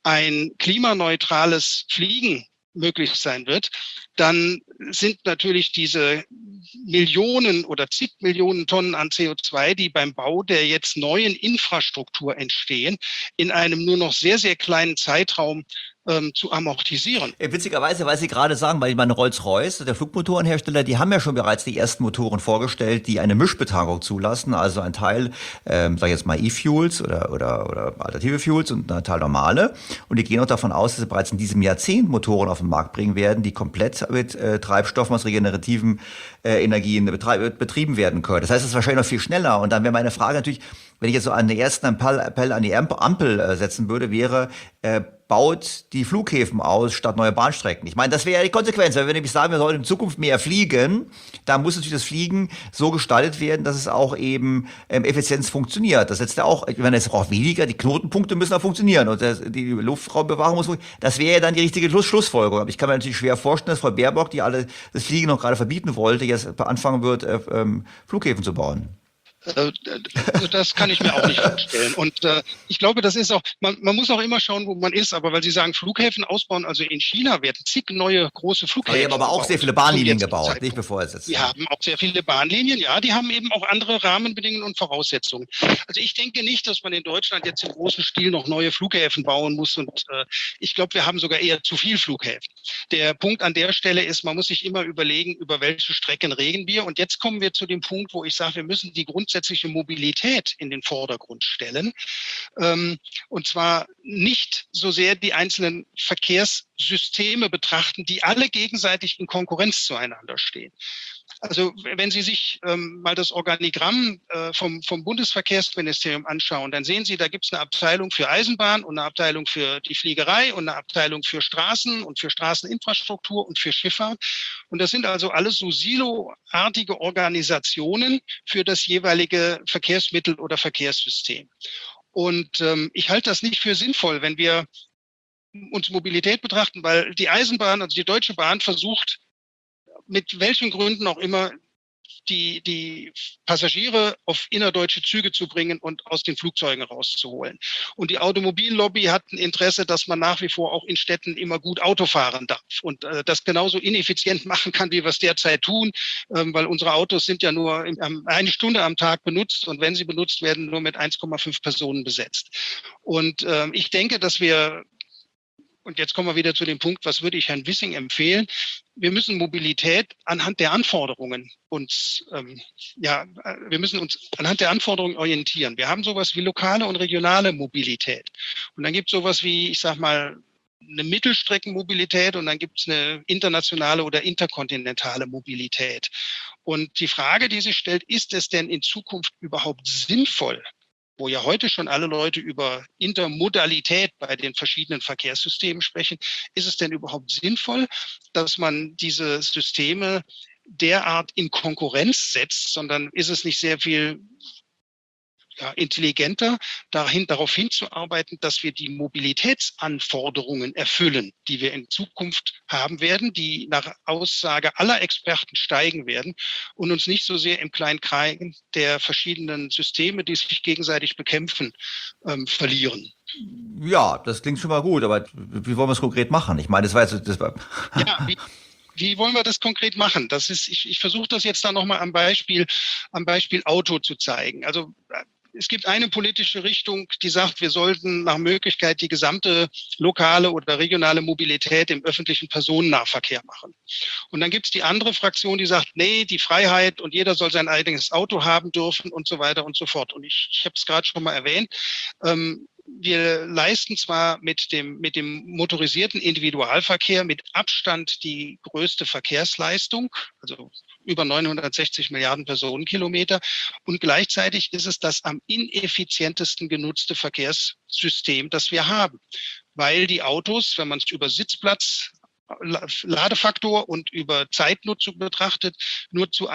ein klimaneutrales Fliegen möglich sein wird, dann sind natürlich diese Millionen oder zig Millionen Tonnen an CO2, die beim Bau der jetzt neuen Infrastruktur entstehen, in einem nur noch sehr, sehr kleinen Zeitraum zu amortisieren. Witzigerweise, weil Sie gerade sagen, weil ich meine Rolls-Royce, der Flugmotorenhersteller, die haben ja schon bereits die ersten Motoren vorgestellt, die eine Mischbetankung zulassen, also ein Teil, sag ich jetzt mal E-Fuels oder alternative Fuels und ein Teil normale. Und die gehen auch davon aus, dass sie bereits in diesem Jahrzehnt Motoren auf den Markt bringen werden, die komplett mit Treibstoffen aus regenerativen Energien betrieben werden können. Das heißt, es ist wahrscheinlich noch viel schneller. Und dann wäre meine Frage natürlich, wenn ich jetzt so einen ersten Appell an die Ampel setzen würde, wäre, baut die Flughäfen aus statt neue Bahnstrecken. Ich meine, das wäre ja die Konsequenz. Wenn wir nämlich sagen, wir sollen in Zukunft mehr fliegen, dann muss natürlich das Fliegen so gestaltet werden, dass es auch eben effizient funktioniert. Das setzt ja auch, ich meine, es braucht weniger, die Knotenpunkte müssen auch funktionieren und die Luftraumbewahrung muss funktionieren. Das wäre ja dann die richtige Schlussfolgerung. Aber ich kann mir natürlich schwer vorstellen, dass Frau Baerbock, die alle das Fliegen noch gerade verbieten wollte, jetzt anfangen wird, Flughäfen zu bauen. Das kann ich mir auch nicht vorstellen. Und ich glaube, das ist auch, man muss auch immer schauen, wo man ist. Aber weil Sie sagen, Flughäfen ausbauen, also in China werden zig neue große Flughäfen gebaut. Aber auch sehr viele Bahnlinien gebaut, nicht bevor es jetzt. Die haben auch sehr viele Bahnlinien, ja, die haben eben auch andere Rahmenbedingungen und Voraussetzungen. Also ich denke nicht, dass man in Deutschland jetzt im großen Stil noch neue Flughäfen bauen muss. Und ich glaube, wir haben sogar eher zu viel Flughäfen. Der Punkt an der Stelle ist, man muss sich immer überlegen, über welche Strecken reden wir. Und jetzt kommen wir zu dem Punkt, wo ich sage, wir müssen die grundsätzliche Mobilität in den Vordergrund stellen. Und zwar nicht so sehr die einzelnen Verkehrssysteme betrachten, die alle gegenseitig in Konkurrenz zueinander stehen. Also wenn Sie sich mal das Organigramm vom Bundesverkehrsministerium anschauen, dann sehen Sie, da gibt es eine Abteilung für Eisenbahn und eine Abteilung für die Fliegerei und eine Abteilung für Straßen und für Straßeninfrastruktur und für Schifffahrt. Und das sind also alles so siloartige Organisationen für das jeweilige Verkehrsmittel oder Verkehrssystem. Und ich halte das nicht für sinnvoll, wenn wir uns Mobilität betrachten, weil die Eisenbahn, also die Deutsche Bahn, versucht, mit welchen Gründen auch immer, die Passagiere auf innerdeutsche Züge zu bringen und aus den Flugzeugen rauszuholen. Und die Automobillobby hat ein Interesse, dass man nach wie vor auch in Städten immer gut Auto fahren darf und das genauso ineffizient machen kann, wie wir es derzeit tun, weil unsere Autos sind ja nur eine Stunde am Tag benutzt und wenn sie benutzt werden, nur mit 1,5 Personen besetzt. Und ich denke, dass wir, und jetzt kommen wir wieder zu dem Punkt, was würde ich Herrn Wissing empfehlen? Wir müssen Mobilität anhand der Anforderungen wir müssen uns anhand der Anforderungen orientieren. Wir haben sowas wie lokale und regionale Mobilität. Und dann gibt es sowas wie, ich sag mal, eine Mittelstreckenmobilität und dann gibt es eine internationale oder interkontinentale Mobilität. Und die Frage, die sich stellt, ist es denn in Zukunft überhaupt sinnvoll, wo ja heute schon alle Leute über Intermodalität bei den verschiedenen Verkehrssystemen sprechen, ist es denn überhaupt sinnvoll, dass man diese Systeme derart in Konkurrenz setzt, sondern ist es nicht sehr viel intelligenter, darauf hinzuarbeiten, dass wir die Mobilitätsanforderungen erfüllen, die wir in Zukunft haben werden, die nach Aussage aller Experten steigen werden und uns nicht so sehr im Kleinkreis der verschiedenen Systeme, die sich gegenseitig bekämpfen, verlieren. Ja, das klingt schon mal gut, aber wie wollen wir es konkret machen? Ich meine, das war jetzt... Wie wollen wir das konkret machen? Das ist, ich versuche das jetzt dann nochmal am Beispiel Auto zu zeigen. Also es gibt eine politische Richtung, die sagt, wir sollten nach Möglichkeit die gesamte lokale oder regionale Mobilität im öffentlichen Personennahverkehr machen. Und dann gibt es die andere Fraktion, die sagt, nee, die Freiheit und jeder soll sein eigenes Auto haben dürfen und so weiter und so fort. Und ich habe es gerade schon mal erwähnt, wir leisten zwar mit dem motorisierten Individualverkehr mit Abstand die größte Verkehrsleistung, also über 960 Milliarden Personenkilometer. Und gleichzeitig ist es das am ineffizientesten genutzte Verkehrssystem, das wir haben. Weil die Autos, wenn man es über Sitzplatz Ladefaktor und über Zeitnutzung betrachtet nur zu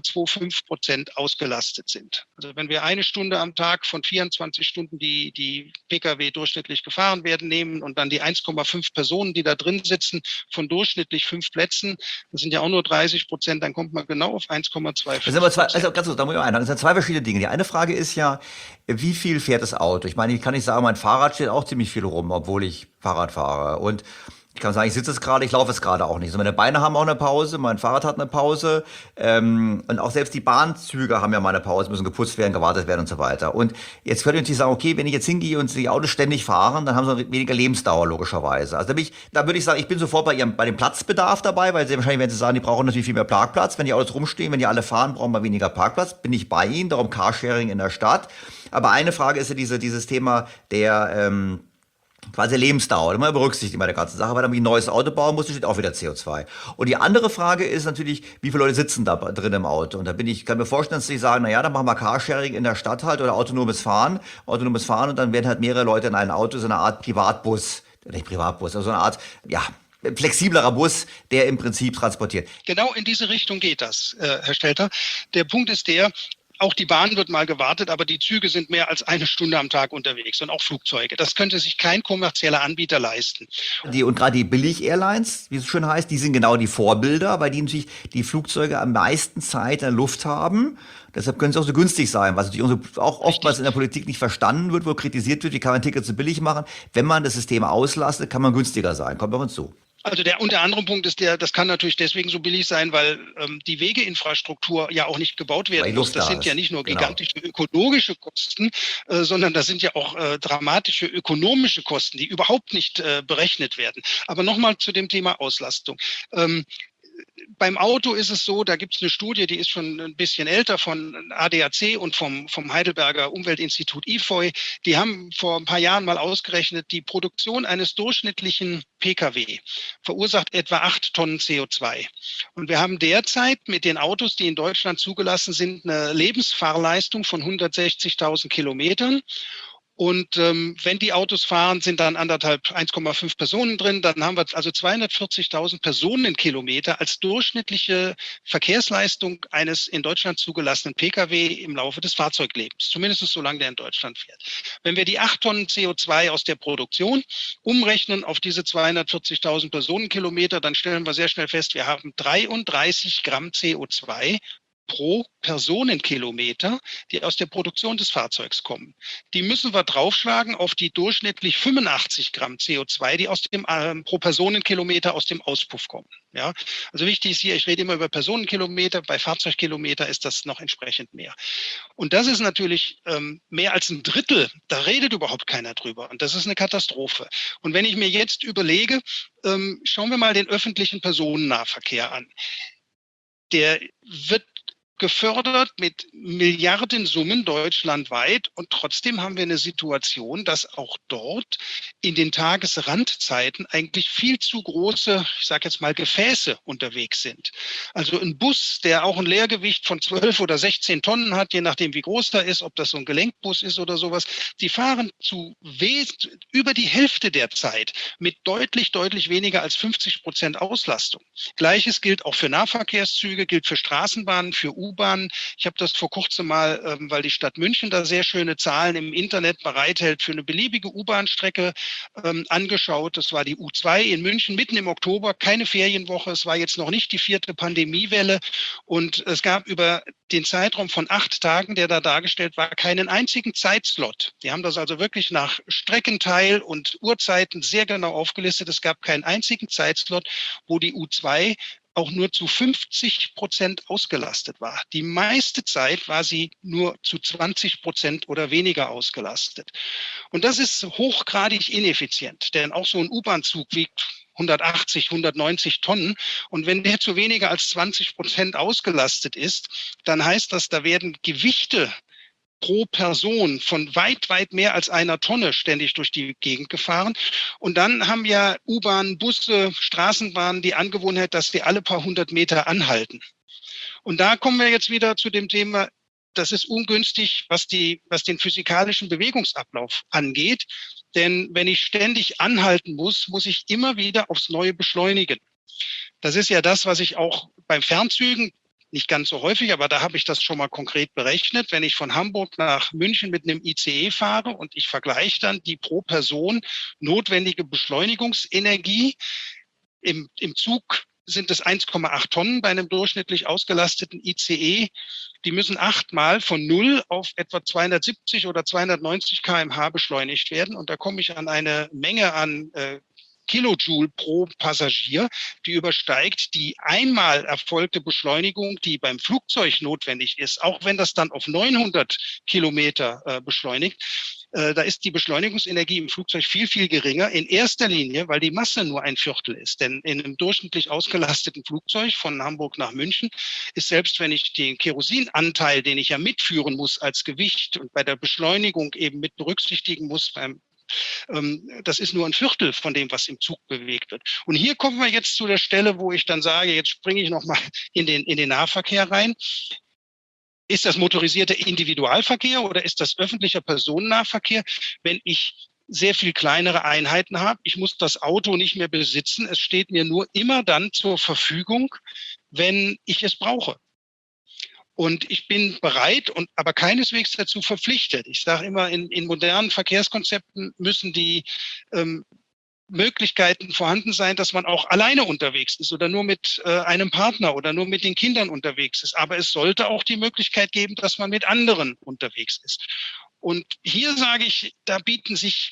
1,25% ausgelastet sind. Also wenn wir eine Stunde am Tag von 24 Stunden, die Pkw durchschnittlich gefahren werden, nehmen und dann die 1,5 Personen, die da drin sitzen, von durchschnittlich 5 Plätzen, das sind ja auch nur 30%, dann kommt man genau auf 1,25%. Das sind aber zwei, also ganz kurz, da muss ich einhaken. Das sind zwei verschiedene Dinge. Die eine Frage ist ja, wie viel fährt das Auto? Ich meine, ich kann nicht sagen, mein Fahrrad steht auch ziemlich viel rum, obwohl ich Fahrrad fahre. Und ich kann sagen, ich sitze es gerade, ich laufe es gerade auch nicht. So, meine Beine haben auch eine Pause, mein Fahrrad hat eine Pause. Und auch selbst die Bahnzüge haben ja mal eine Pause, müssen geputzt werden, gewartet werden und so weiter. Und jetzt könnte ich natürlich sagen, okay, wenn ich jetzt hingehe und die Autos ständig fahren, dann haben sie weniger Lebensdauer, logischerweise. Also da würde ich sagen, ich bin sofort bei dem Platzbedarf dabei, weil wahrscheinlich werden sie sagen, die brauchen natürlich viel mehr Parkplatz. Wenn die Autos rumstehen, wenn die alle fahren, brauchen wir weniger Parkplatz. Bin ich bei ihnen, darum Carsharing in der Stadt. Aber eine Frage ist ja dieses Thema der quasi Lebensdauer, immer berücksichtigt bei der ganzen Sache, weil dann ein neues Auto bauen muss, steht auch wieder CO2. Und die andere Frage ist natürlich, wie viele Leute sitzen da drin im Auto? Und da kann mir vorstellen, dass sie sagen, naja, dann machen wir Carsharing in der Stadt halt oder autonomes Fahren und dann werden halt mehrere Leute in ein Auto, so eine Art Privatbus, nicht Privatbus, also so eine Art, ja, flexiblerer Bus, der im Prinzip transportiert. Genau in diese Richtung geht das, Herr Stelter. Der Punkt ist der, auch die Bahn wird mal gewartet, aber die Züge sind mehr als eine Stunde am Tag unterwegs und auch Flugzeuge. Das könnte sich kein kommerzieller Anbieter leisten. Und gerade die Billig-Airlines, wie es schön heißt, die sind genau die Vorbilder, weil die natürlich die Flugzeuge am meisten Zeit in der Luft haben. Deshalb können sie auch so günstig sein, was natürlich auch oftmals in der Politik nicht verstanden wird, wo kritisiert wird, wie kann man Tickets so billig machen. Wenn man das System auslastet, kann man günstiger sein. Kommt auch hinzu. Also der andere Punkt ist das kann natürlich deswegen so billig sein, weil die Wegeinfrastruktur ja auch nicht gebaut werden muss. Das sind ja nicht nur gigantische ökologische Kosten, sondern das sind ja auch dramatische ökonomische Kosten, die überhaupt nicht berechnet werden. Aber nochmal zu dem Thema Auslastung. Beim Auto ist es so, da gibt es eine Studie, die ist schon ein bisschen älter von ADAC und vom Heidelberger Umweltinstitut IFOI. Die haben vor ein paar Jahren mal ausgerechnet, die Produktion eines durchschnittlichen Pkw verursacht etwa 8 Tonnen CO2. Und wir haben derzeit mit den Autos, die in Deutschland zugelassen sind, eine Lebensfahrleistung von 160.000 Kilometern. Und wenn die Autos fahren, sind dann 1,5 Personen drin. Dann haben wir also 240.000 Personenkilometer als durchschnittliche Verkehrsleistung eines in Deutschland zugelassenen Pkw im Laufe des Fahrzeuglebens. Zumindest solange der in Deutschland fährt. Wenn wir die 8 Tonnen CO2 aus der Produktion umrechnen auf diese 240.000 Personenkilometer, dann stellen wir sehr schnell fest, wir haben 33 Gramm CO2 pro Personenkilometer, die aus der Produktion des Fahrzeugs kommen. Die müssen wir draufschlagen auf die durchschnittlich 85 Gramm CO2, die aus dem pro Personenkilometer aus dem Auspuff kommen. Ja, also wichtig ist hier, ich rede immer über Personenkilometer, bei Fahrzeugkilometer ist das noch entsprechend mehr. Und das ist natürlich mehr als ein Drittel, da redet überhaupt keiner drüber. Und das ist eine Katastrophe. Und wenn ich mir jetzt überlege, schauen wir mal den öffentlichen Personennahverkehr an. Der wird gefördert mit Milliardensummen deutschlandweit und trotzdem haben wir eine Situation, dass auch dort in den Tagesrandzeiten eigentlich viel zu große, ich sage jetzt mal Gefäße unterwegs sind. Also ein Bus, der auch ein Leergewicht von 12 oder 16 Tonnen hat, je nachdem wie groß er ist, ob das so ein Gelenkbus ist oder sowas, die fahren über die Hälfte der Zeit mit deutlich weniger als 50% Auslastung. Gleiches gilt auch für Nahverkehrszüge, gilt für Straßenbahnen, für U-Bahn. Ich habe das vor kurzem mal, weil die Stadt München da sehr schöne Zahlen im Internet bereithält, für eine beliebige U-Bahn-Strecke angeschaut. Das war die U2 in München mitten im Oktober, keine Ferienwoche. Es war jetzt noch nicht die 4. Pandemiewelle und es gab über den Zeitraum von 8 Tagen, der da dargestellt war, keinen einzigen Zeitslot. Die haben das also wirklich nach Streckenteil und Uhrzeiten sehr genau aufgelistet. Es gab keinen einzigen Zeitslot, wo die U2 auch nur zu 50% ausgelastet war. Die meiste Zeit war sie nur zu 20% oder weniger ausgelastet. Und das ist hochgradig ineffizient, denn auch so ein U-Bahn-Zug wiegt 180, 190 Tonnen. Und wenn der zu weniger als 20% ausgelastet ist, dann heißt das, da werden Gewichte pro Person von weit mehr als 1 Tonne ständig durch die Gegend gefahren. Und dann haben ja U-Bahn, Busse, Straßenbahnen die Angewohnheit, dass die alle paar 100 Meter anhalten. Und da kommen wir jetzt wieder zu dem Thema, das ist ungünstig, was den physikalischen Bewegungsablauf angeht. Denn wenn ich ständig anhalten muss, muss ich immer wieder aufs Neue beschleunigen. Das ist ja das, was ich auch beim Fernzügen, nicht ganz so häufig, aber da habe ich das schon mal konkret berechnet. Wenn ich von Hamburg nach München mit einem ICE fahre und ich vergleiche dann die pro Person notwendige Beschleunigungsenergie, im Zug sind es 1,8 Tonnen bei einem durchschnittlich ausgelasteten ICE. Die müssen 8-mal von 0 auf etwa 270 oder 290 km/h beschleunigt werden. Und da komme ich an eine Menge an Kilojoule pro Passagier, die übersteigt die einmal erfolgte Beschleunigung, die beim Flugzeug notwendig ist, auch wenn das dann auf 900 Kilometer beschleunigt. Da ist die Beschleunigungsenergie im Flugzeug viel, viel geringer. In erster Linie, weil die Masse nur ein Viertel ist. Denn in einem durchschnittlich ausgelasteten Flugzeug von Hamburg nach München ist, selbst wenn ich den Kerosinanteil, den ich ja mitführen muss als Gewicht und bei der Beschleunigung eben mit berücksichtigen muss, das ist nur ein Viertel von dem, was im Zug bewegt wird. Und hier kommen wir jetzt zu der Stelle, wo ich dann sage, jetzt springe ich nochmal in den Nahverkehr rein. Ist das motorisierter Individualverkehr oder ist das öffentlicher Personennahverkehr? Wenn ich sehr viel kleinere Einheiten habe, ich muss das Auto nicht mehr besitzen, es steht mir nur immer dann zur Verfügung, wenn ich es brauche. Und ich bin bereit aber keineswegs dazu verpflichtet. Ich sage immer, in modernen Verkehrskonzepten müssen die Möglichkeiten vorhanden sein, dass man auch alleine unterwegs ist oder nur mit einem Partner oder nur mit den Kindern unterwegs ist. Aber es sollte auch die Möglichkeit geben, dass man mit anderen unterwegs ist. Und hier sage ich, da bieten sich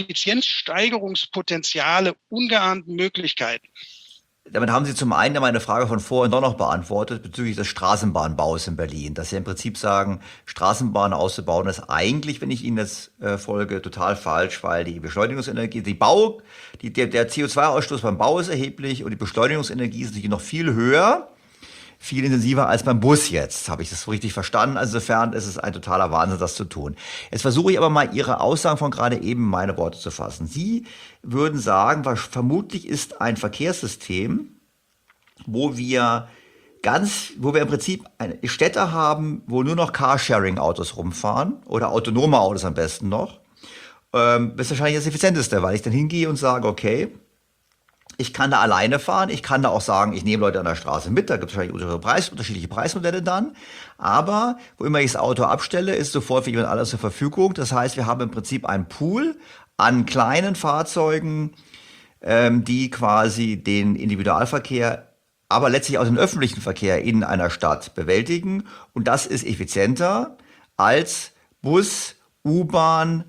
Effizienzsteigerungspotenziale, ungeahnte Möglichkeiten. Damit haben Sie zum einen ja meine Frage von vorhin doch noch beantwortet bezüglich des Straßenbahnbaus in Berlin. Dass Sie im Prinzip sagen, Straßenbahnen auszubauen ist eigentlich, wenn ich Ihnen das folge, total falsch, weil die Beschleunigungsenergie, der CO2-Ausstoß beim Bau ist erheblich und die Beschleunigungsenergie ist natürlich noch viel höher, viel intensiver als beim Bus jetzt. Habe ich das so richtig verstanden? Also insofern ist es ein totaler Wahnsinn, das zu tun. Jetzt versuche ich aber mal Ihre Aussagen von gerade eben in meine Worte zu fassen. Sie würden sagen, vermutlich ist ein Verkehrssystem, wo wir im Prinzip Städte haben, wo nur noch Carsharing-Autos rumfahren oder autonome Autos am besten noch. Das ist wahrscheinlich das Effizienteste, weil ich dann hingehe und sage, okay, ich kann da alleine fahren, ich kann da auch sagen, ich nehme Leute an der Straße mit, da gibt es wahrscheinlich unterschiedliche Preismodelle dann, aber wo immer ich das Auto abstelle, ist sofort für jemand alles zur Verfügung. Das heißt, wir haben im Prinzip einen Pool an kleinen Fahrzeugen, die quasi den Individualverkehr, aber letztlich auch den öffentlichen Verkehr in einer Stadt bewältigen, und das ist effizienter als Bus, U-Bahn,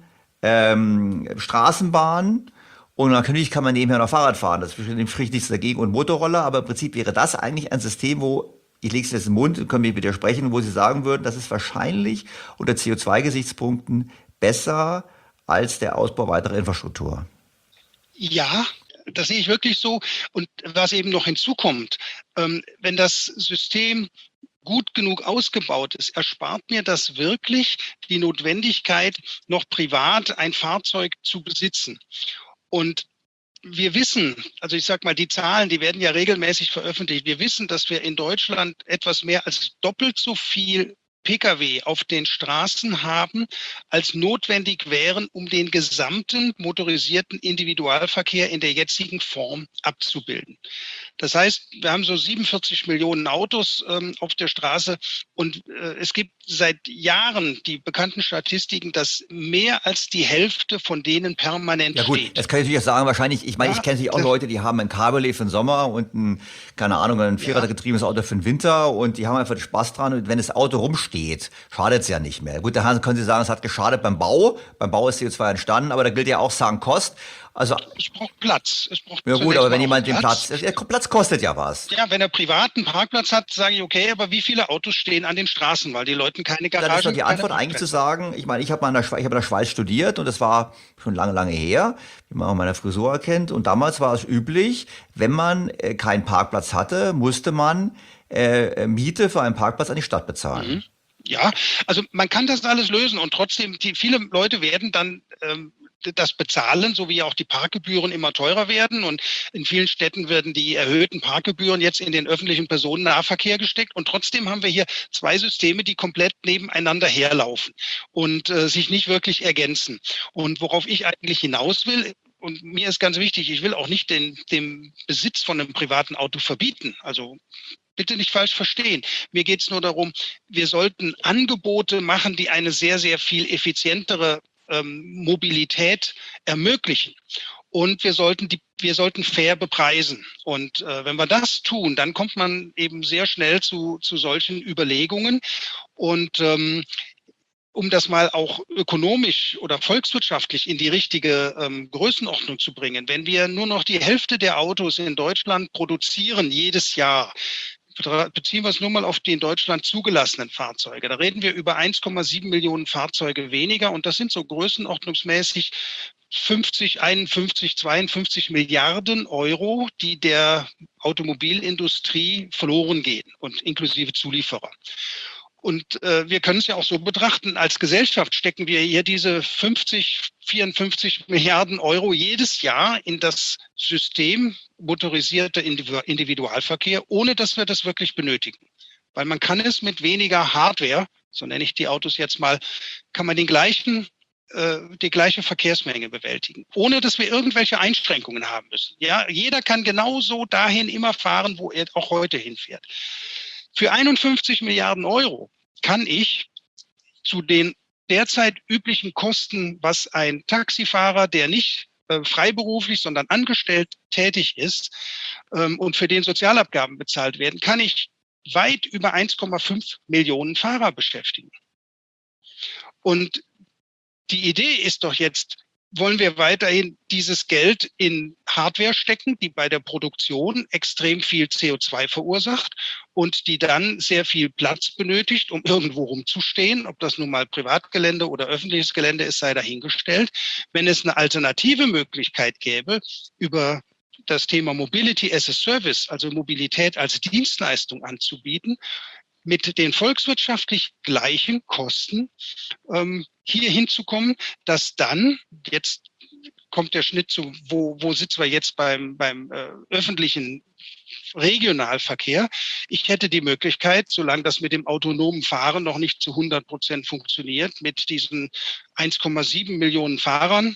Straßenbahn. Und natürlich kann man nebenher noch Fahrrad fahren, das spricht nichts dagegen, und Motorroller, aber im Prinzip wäre das eigentlich ein System, wo, ich lege es jetzt in den Mund und können mir widersprechen, wo Sie sagen würden, das ist wahrscheinlich unter CO2-Gesichtspunkten besser als der Ausbau weiterer Infrastruktur. Ja, das sehe ich wirklich so. Und was eben noch hinzukommt, wenn das System gut genug ausgebaut ist, erspart mir das wirklich die Notwendigkeit, noch privat ein Fahrzeug zu besitzen. Und wir wissen, also ich sage mal, die Zahlen, die werden ja regelmäßig veröffentlicht. Wir wissen, dass wir in Deutschland etwas mehr als doppelt so viel Pkw auf den Straßen haben, als notwendig wären, um den gesamten motorisierten Individualverkehr in der jetzigen Form abzubilden. Das heißt, wir haben so 47 Millionen Autos auf der Straße, und es gibt seit Jahren die bekannten Statistiken, dass mehr als die Hälfte von denen permanent Ja gut, steht. das kann ich natürlich auch sagen, wahrscheinlich, ich meine, ich kenne natürlich auch Leute, die haben ein Cabriolet für den Sommer und ein, keine Ahnung, ein vierradgetriebenes Auto für den Winter, und die haben einfach Spaß dran, und wenn das Auto rumsteht, schadet es ja nicht mehr. Gut, da können Sie sagen, es hat geschadet beim Bau ist CO2 entstanden, aber da gilt ja auch Sankt Kost. Also, es braucht Platz. Ja gut, aber wenn jemand den Platz kostet ja was. Ja, wenn er privaten Parkplatz hat, sage ich, okay, aber wie viele Autos stehen an den Straßen, weil die Leute keine Garage haben? Dann ist doch die Antwort eigentlich zu sagen, ich meine, ich habe in der Schweiz studiert, und das war schon lange, lange her, wie man auch meine Frisur erkennt, und damals war es üblich, wenn man keinen Parkplatz hatte, musste man Miete für einen Parkplatz an die Stadt bezahlen. Mhm. Ja, also man kann das alles lösen, und trotzdem, viele Leute werden dann das bezahlen, so wie auch die Parkgebühren immer teurer werden. Und in vielen Städten werden die erhöhten Parkgebühren jetzt in den öffentlichen Personennahverkehr gesteckt. Und trotzdem haben wir hier zwei Systeme, die komplett nebeneinander herlaufen und sich nicht wirklich ergänzen. Und worauf ich eigentlich hinaus will, und mir ist ganz wichtig, ich will auch nicht dem Besitz von einem privaten Auto verbieten. Also bitte nicht falsch verstehen. Mir geht es nur darum, wir sollten Angebote machen, die eine sehr, sehr viel effizientere Mobilität ermöglichen. Und wir sollten fair bepreisen. Und wenn wir das tun, dann kommt man eben sehr schnell zu solchen Überlegungen. Und um das mal auch ökonomisch oder volkswirtschaftlich in die richtige Größenordnung zu bringen, wenn wir nur noch die Hälfte der Autos in Deutschland produzieren jedes Jahr, beziehen wir es nur mal auf die in Deutschland zugelassenen Fahrzeuge. Da reden wir über 1,7 Millionen Fahrzeuge weniger und das sind so größenordnungsmäßig 50, 51, 52 Milliarden Euro, die der Automobilindustrie verloren gehen und inklusive Zulieferer. Und wir können es ja auch so betrachten, als Gesellschaft stecken wir hier diese 50, 54 Milliarden Euro jedes Jahr in das System motorisierter Individualverkehr, ohne dass wir das wirklich benötigen. Weil man kann es mit weniger Hardware, so nenne ich die Autos jetzt mal, kann man die gleiche Verkehrsmenge bewältigen, ohne dass wir irgendwelche Einschränkungen haben müssen. Ja, jeder kann genauso dahin immer fahren, wo er auch heute hinfährt. Für 51 Milliarden Euro kann ich zu den derzeit üblichen Kosten, was ein Taxifahrer, der nicht freiberuflich, sondern angestellt tätig ist und für den Sozialabgaben bezahlt werden, kann ich weit über 1,5 Millionen Fahrer beschäftigen. Und die Idee ist doch jetzt, wollen wir weiterhin dieses Geld in Hardware stecken, die bei der Produktion extrem viel CO2 verursacht und die dann sehr viel Platz benötigt, um irgendwo rumzustehen. Ob das nun mal Privatgelände oder öffentliches Gelände ist, sei dahingestellt. Wenn es eine alternative Möglichkeit gäbe, über das Thema Mobility as a Service, also Mobilität als Dienstleistung anzubieten, mit den volkswirtschaftlich gleichen Kosten hier hinzukommen, dass dann, jetzt kommt der Schnitt zu, wo sitzen wir jetzt beim öffentlichen Regionalverkehr. Ich hätte die Möglichkeit, solange das mit dem autonomen Fahren noch nicht zu 100% funktioniert, mit diesen 1,7 Millionen Fahrern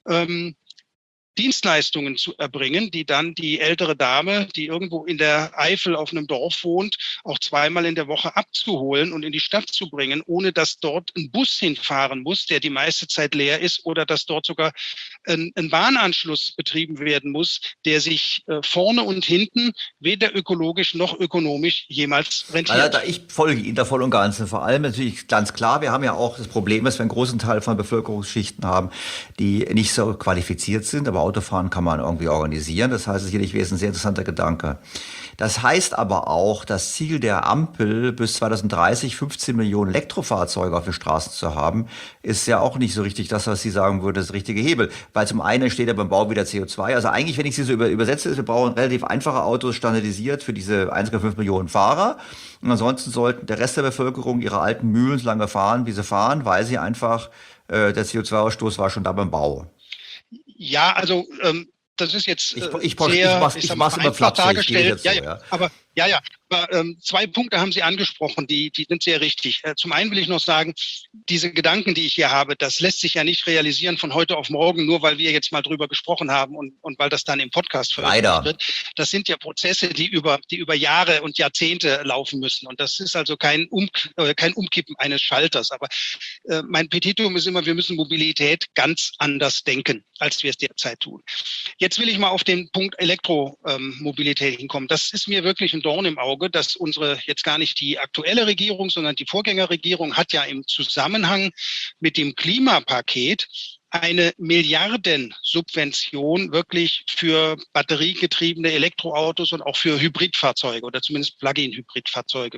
Dienstleistungen zu erbringen, die dann die ältere Dame, die irgendwo in der Eifel auf einem Dorf wohnt, auch zweimal in der Woche abzuholen und in die Stadt zu bringen, ohne dass dort ein Bus hinfahren muss, der die meiste Zeit leer ist, oder dass dort sogar ein Bahnanschluss betrieben werden muss, der sich vorne und hinten weder ökologisch noch ökonomisch jemals rentiert. Ich folge Ihnen da voll und ganz. Vor allem natürlich ganz klar, wir haben ja auch das Problem, dass wir einen großen Teil von Bevölkerungsschichten haben, die nicht so qualifiziert sind, aber Autofahren kann man irgendwie organisieren. Das heißt, sicherlich wäre es ein sehr interessanter Gedanke. Das heißt aber auch, das Ziel der Ampel, bis 2030 15 Millionen Elektrofahrzeuge auf den Straßen zu haben, ist ja auch nicht so richtig das, was Sie sagen würden, das richtige Hebel. Weil zum einen entsteht ja beim Bau wieder CO2. Also eigentlich, wenn ich Sie so übersetze, ist, wir brauchen relativ einfache Autos standardisiert für diese 1,5 Millionen Fahrer. Und ansonsten sollten der Rest der Bevölkerung ihre alten Mühlen so lange fahren, wie sie fahren, weil sie einfach, der CO2-Ausstoß war schon da beim Bau. Ja, also das ist jetzt ich mach's immer flapsig, dargestellt. So, ja. Aber zwei Punkte haben Sie angesprochen, die sind sehr richtig. Zum einen will ich noch sagen, diese Gedanken, die ich hier habe, das lässt sich ja nicht realisieren von heute auf morgen, nur weil wir jetzt mal drüber gesprochen haben und weil das dann im Podcast veröffentlicht wird. Das sind ja Prozesse, die über Jahre und Jahrzehnte laufen müssen. Und das ist also kein Umkippen eines Schalters. Aber mein Petitum ist immer, wir müssen Mobilität ganz anders denken, als wir es derzeit tun. Jetzt will ich mal auf den Punkt Elektromobilität hinkommen. Das ist mir wirklich ein Dorn im Auge, dass unsere jetzt gar nicht die aktuelle Regierung, sondern die Vorgängerregierung hat ja im Zusammenhang mit dem Klimapaket eine Milliardensubvention wirklich für batteriegetriebene Elektroautos und auch für Hybridfahrzeuge oder zumindest Plug-in-Hybridfahrzeuge.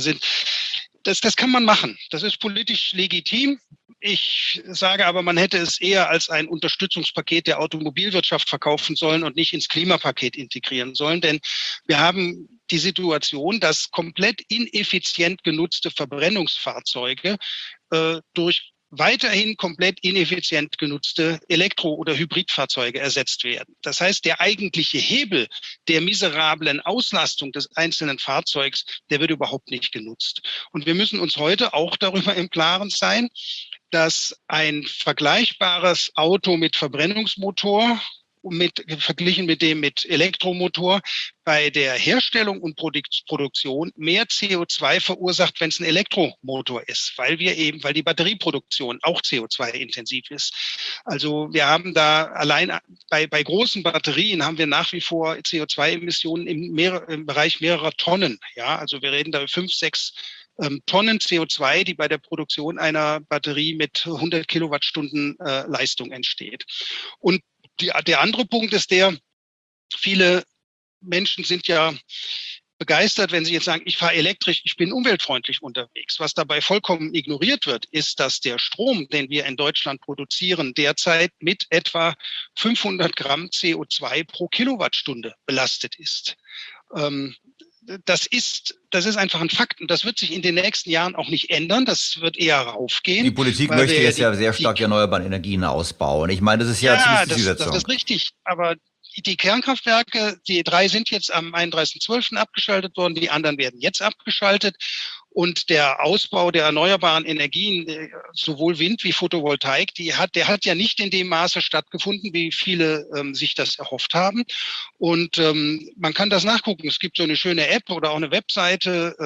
Das kann man machen. Das ist politisch legitim. Ich sage aber, man hätte es eher als ein Unterstützungspaket der Automobilwirtschaft verkaufen sollen und nicht ins Klimapaket integrieren sollen. Denn wir haben die Situation, dass komplett ineffizient genutzte Verbrennungsfahrzeuge durch weiterhin komplett ineffizient genutzte Elektro- oder Hybridfahrzeuge ersetzt werden. Das heißt, der eigentliche Hebel der miserablen Auslastung des einzelnen Fahrzeugs, der wird überhaupt nicht genutzt. Und wir müssen uns heute auch darüber im Klaren sein, dass ein vergleichbares Auto mit Verbrennungsmotor verglichen mit dem mit Elektromotor bei der Herstellung und Produktion mehr CO2 verursacht, wenn es ein Elektromotor ist, weil die Batterieproduktion auch CO2-intensiv ist. Also wir haben da allein bei großen Batterien haben wir nach wie vor CO2-Emissionen im Bereich mehrerer Tonnen. Ja, also wir reden da über 5, 6 Tonnen CO2, die bei der Produktion einer Batterie mit 100 Kilowattstunden Leistung entsteht. Und der andere Punkt ist viele Menschen sind ja begeistert, wenn sie jetzt sagen, ich fahre elektrisch, ich bin umweltfreundlich unterwegs. Was dabei vollkommen ignoriert wird, ist, dass der Strom, den wir in Deutschland produzieren, derzeit mit etwa 500 Gramm CO2 pro Kilowattstunde belastet ist. Das ist einfach ein Fakt und das wird sich in den nächsten Jahren auch nicht ändern. Das wird eher raufgehen. Die Politik möchte jetzt ja sehr stark die erneuerbaren Energien ausbauen. Ich meine, das ist ja ziemlich die Zielsetzung. Das ist richtig. Aber die Kernkraftwerke, die 3 sind jetzt am 31.12. abgeschaltet worden, die anderen werden jetzt abgeschaltet. Und der Ausbau der erneuerbaren Energien, sowohl Wind wie Photovoltaik, der hat ja nicht in dem Maße stattgefunden, wie viele sich das erhofft haben. Und man kann das nachgucken. Es gibt so eine schöne App oder auch eine Webseite,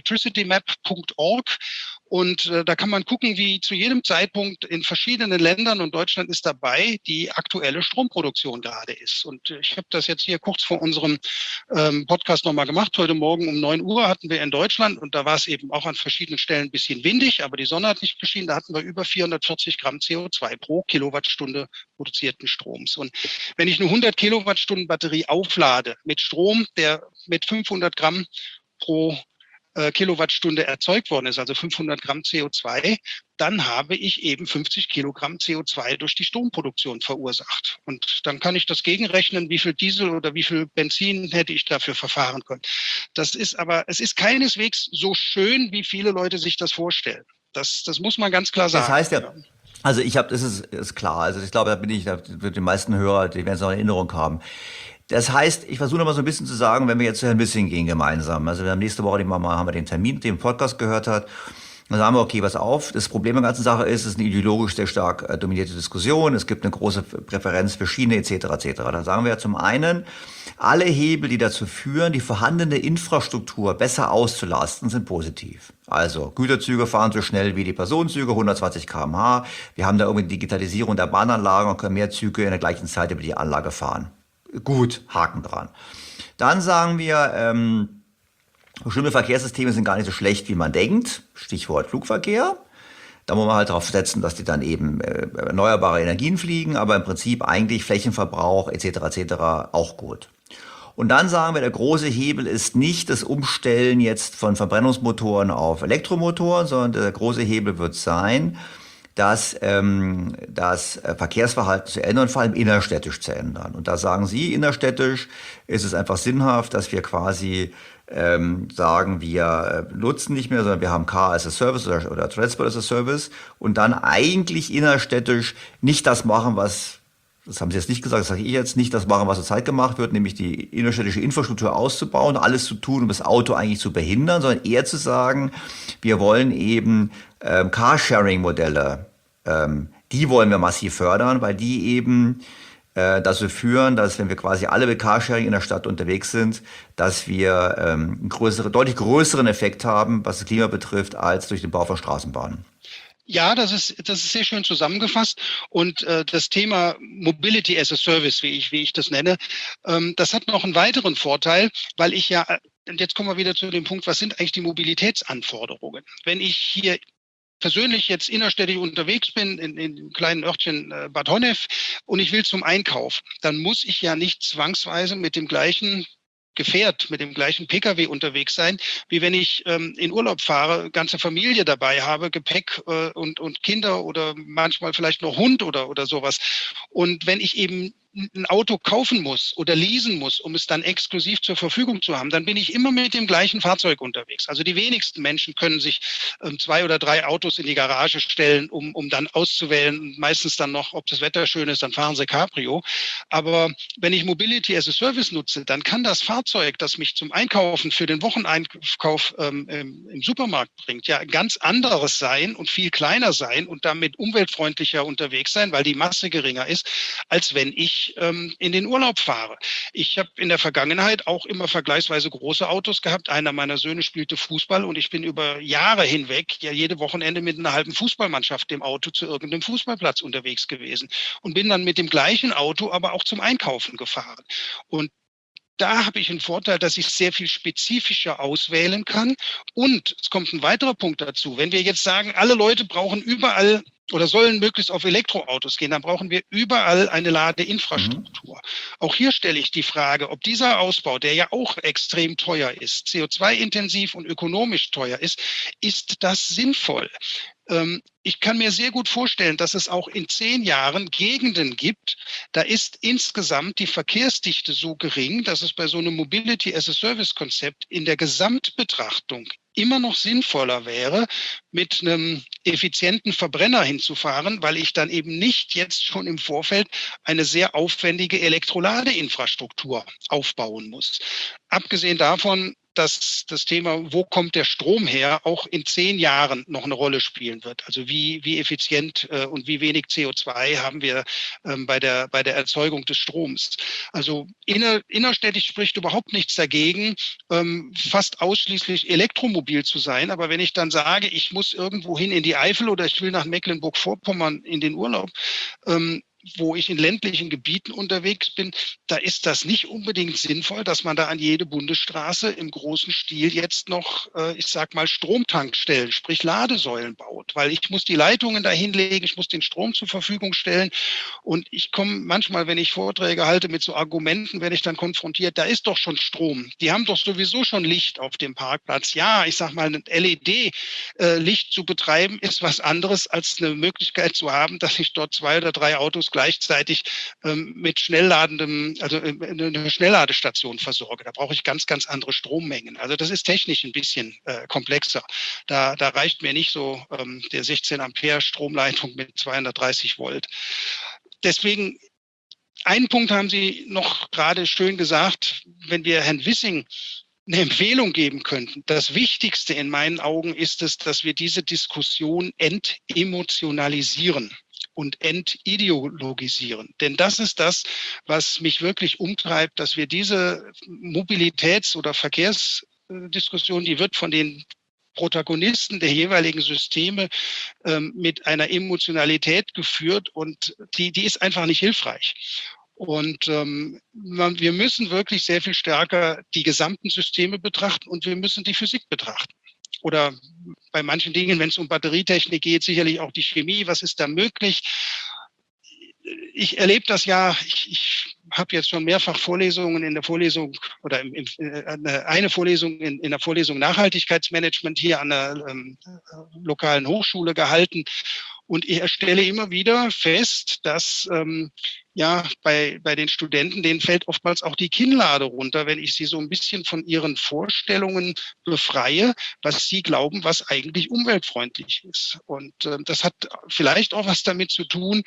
electricitymap.org. Und da kann man gucken, wie zu jedem Zeitpunkt in verschiedenen Ländern, und Deutschland ist dabei, die aktuelle Stromproduktion gerade ist. Und ich habe das jetzt hier kurz vor unserem Podcast nochmal gemacht. Heute Morgen um 9 Uhr hatten wir in Deutschland, und da war es eben auch an verschiedenen Stellen ein bisschen windig, aber die Sonne hat nicht geschienen, da hatten wir über 440 Gramm CO2 pro Kilowattstunde produzierten Stroms. Und wenn ich eine 100 Kilowattstunden Batterie auflade mit Strom, der mit 500 Gramm pro Kilowattstunde erzeugt worden ist, also 500 Gramm CO2, dann habe ich eben 50 Kilogramm CO2 durch die Stromproduktion verursacht. Und dann kann ich das gegenrechnen, wie viel Diesel oder wie viel Benzin hätte ich dafür verfahren können. Es ist keineswegs so schön, wie viele Leute sich das vorstellen. Das muss man ganz klar sagen. Das heißt ja, also das ist klar. Also ich glaube, da wird die meisten Hörer, die werden es noch in Erinnerung haben. Das heißt, ich versuche noch mal so ein bisschen zu sagen, wenn wir jetzt zu Herrn Wissing gehen gemeinsam. Also wir haben nächste Woche haben wir den Termin, den Podcast gehört hat. Dann sagen wir, okay, pass auf. Das Problem der ganzen Sache ist, es ist eine ideologisch sehr stark dominierte Diskussion. Es gibt eine große Präferenz für Schiene etc. etc. Da sagen wir ja zum einen, alle Hebel, die dazu führen, die vorhandene Infrastruktur besser auszulasten, sind positiv. Also Güterzüge fahren so schnell wie die Personenzüge, 120 km/h. Wir haben da irgendwie Digitalisierung der Bahnanlagen und können mehr Züge in der gleichen Zeit über die Anlage fahren. Gut, Haken dran. Dann sagen wir, bestimmte Verkehrssysteme sind gar nicht so schlecht, wie man denkt. Stichwort Flugverkehr. Da muss man halt darauf setzen, dass die dann eben erneuerbare Energien fliegen, aber im Prinzip eigentlich Flächenverbrauch etc. auch gut. Und dann sagen wir, der große Hebel ist nicht das Umstellen jetzt von Verbrennungsmotoren auf Elektromotoren, sondern der große Hebel wird sein, das Verkehrsverhalten zu ändern und vor allem innerstädtisch zu ändern. Und da sagen Sie, innerstädtisch ist es einfach sinnhaft, dass wir quasi sagen, wir nutzen nicht mehr, sondern wir haben Car as a Service oder Transport as a Service und dann eigentlich innerstädtisch nicht das machen, das haben Sie jetzt nicht gesagt, das sage ich jetzt, nicht das machen, was zurzeit gemacht wird, nämlich die innerstädtische Infrastruktur auszubauen, alles zu tun, um das Auto eigentlich zu behindern, sondern eher zu sagen, wir wollen eben Carsharing-Modelle, die wollen wir massiv fördern, weil die eben dazu führen, dass wenn wir quasi alle mit Carsharing in der Stadt unterwegs sind, dass wir einen deutlich größeren Effekt haben, was das Klima betrifft, als durch den Bau von Straßenbahnen. Ja, das ist sehr schön zusammengefasst. Und das Thema Mobility as a Service, wie ich das nenne, das hat noch einen weiteren Vorteil, weil und jetzt kommen wir wieder zu dem Punkt, was sind eigentlich die Mobilitätsanforderungen? Wenn ich hier persönlich jetzt innerstädtisch unterwegs bin, in dem kleinen Örtchen Bad Honnef, und ich will zum Einkauf, dann muss ich ja nicht zwangsweise mit dem gleichen Gefährt, mit dem gleichen Pkw unterwegs sein, wie wenn ich in Urlaub fahre, ganze Familie dabei habe, Gepäck und Kinder oder manchmal vielleicht noch Hund oder sowas. Und wenn ich eben ein Auto kaufen muss oder leasen muss, um es dann exklusiv zur Verfügung zu haben, dann bin ich immer mit dem gleichen Fahrzeug unterwegs. Also die wenigsten Menschen können sich 2 oder 3 Autos in die Garage stellen, um dann auszuwählen. Meistens dann noch, ob das Wetter schön ist, dann fahren sie Cabrio. Aber wenn ich Mobility as a Service nutze, dann kann das Fahrzeug, das mich zum Einkaufen für den Wocheneinkauf im Supermarkt bringt, ja ganz anderes sein und viel kleiner sein und damit umweltfreundlicher unterwegs sein, weil die Masse geringer ist, als wenn ich in den Urlaub fahre. Ich habe in der Vergangenheit auch immer vergleichsweise große Autos gehabt. Einer meiner Söhne spielte Fußball und ich bin über Jahre hinweg ja jede Wochenende mit einer halben Fußballmannschaft im Auto zu irgendeinem Fußballplatz unterwegs gewesen und bin dann mit dem gleichen Auto aber auch zum Einkaufen gefahren. Und da habe ich einen Vorteil, dass ich sehr viel spezifischer auswählen kann. Und es kommt ein weiterer Punkt dazu. Wenn wir jetzt sagen, alle Leute brauchen überall oder sollen möglichst auf Elektroautos gehen, dann brauchen wir überall eine Ladeinfrastruktur. Auch hier stelle ich die Frage, ob dieser Ausbau, der ja auch extrem teuer ist, CO2-intensiv und ökonomisch teuer ist das sinnvoll? Ich kann mir sehr gut vorstellen, dass es auch in 10 Jahren Gegenden gibt, da ist insgesamt die Verkehrsdichte so gering, dass es bei so einem Mobility-as-a-Service-Konzept in der Gesamtbetrachtung immer noch sinnvoller wäre, mit einem effizienten Verbrenner hinzufahren, weil ich dann eben nicht jetzt schon im Vorfeld eine sehr aufwendige Elektroladeinfrastruktur aufbauen muss. Abgesehen davon, dass das Thema, wo kommt der Strom her, auch in 10 Jahren noch eine Rolle spielen wird. Also wie effizient und wie wenig CO2 haben wir bei der Erzeugung des Stroms. Also innerstädtisch spricht überhaupt nichts dagegen, fast ausschließlich elektromobil zu sein. Aber wenn ich dann sage, ich muss irgendwo hin in die Eifel oder ich will nach Mecklenburg-Vorpommern in den Urlaub, wo ich in ländlichen Gebieten unterwegs bin, da ist das nicht unbedingt sinnvoll, dass man da an jede Bundesstraße im großen Stil jetzt noch, ich sag mal, Stromtankstellen, sprich Ladesäulen baut. Weil ich muss die Leitungen da hinlegen, ich muss den Strom zur Verfügung stellen. Und ich komme manchmal, wenn ich Vorträge halte, mit so Argumenten, werde ich dann konfrontiert, da ist doch schon Strom. Die haben doch sowieso schon Licht auf dem Parkplatz. Ja, ich sag mal, ein LED-Licht zu betreiben, ist was anderes, als eine Möglichkeit zu haben, dass ich dort 2 oder 3 Autos gleichzeitig mit eine Schnellladestation versorge. Da brauche ich ganz, ganz andere Strommengen. Also das ist technisch ein bisschen komplexer. Da reicht mir nicht so der 16 Ampere Stromleitung mit 230 Volt. Deswegen, einen Punkt haben Sie noch gerade schön gesagt, wenn wir Herrn Wissing eine Empfehlung geben könnten. Das Wichtigste in meinen Augen ist es, dass wir diese Diskussion entemotionalisieren und entideologisieren. Denn das ist das, was mich wirklich umtreibt, dass wir diese Mobilitäts- oder Verkehrsdiskussion, die wird von den Protagonisten der jeweiligen Systeme mit einer Emotionalität geführt und die ist einfach nicht hilfreich. Und wir müssen wirklich sehr viel stärker die gesamten Systeme betrachten und wir müssen die Physik betrachten. Oder bei manchen Dingen, wenn es um Batterietechnik geht, sicherlich auch die Chemie. Was ist da möglich? Ich erlebe das ja, ich habe jetzt schon mehrfach Vorlesungen in der Vorlesung oder eine Vorlesung in der Vorlesung Nachhaltigkeitsmanagement hier an der lokalen Hochschule gehalten. Und ich stelle immer wieder fest, dass bei den Studenten, denen fällt oftmals auch die Kinnlade runter, wenn ich sie so ein bisschen von ihren Vorstellungen befreie, was sie glauben, was eigentlich umweltfreundlich ist. Und das hat vielleicht auch was damit zu tun,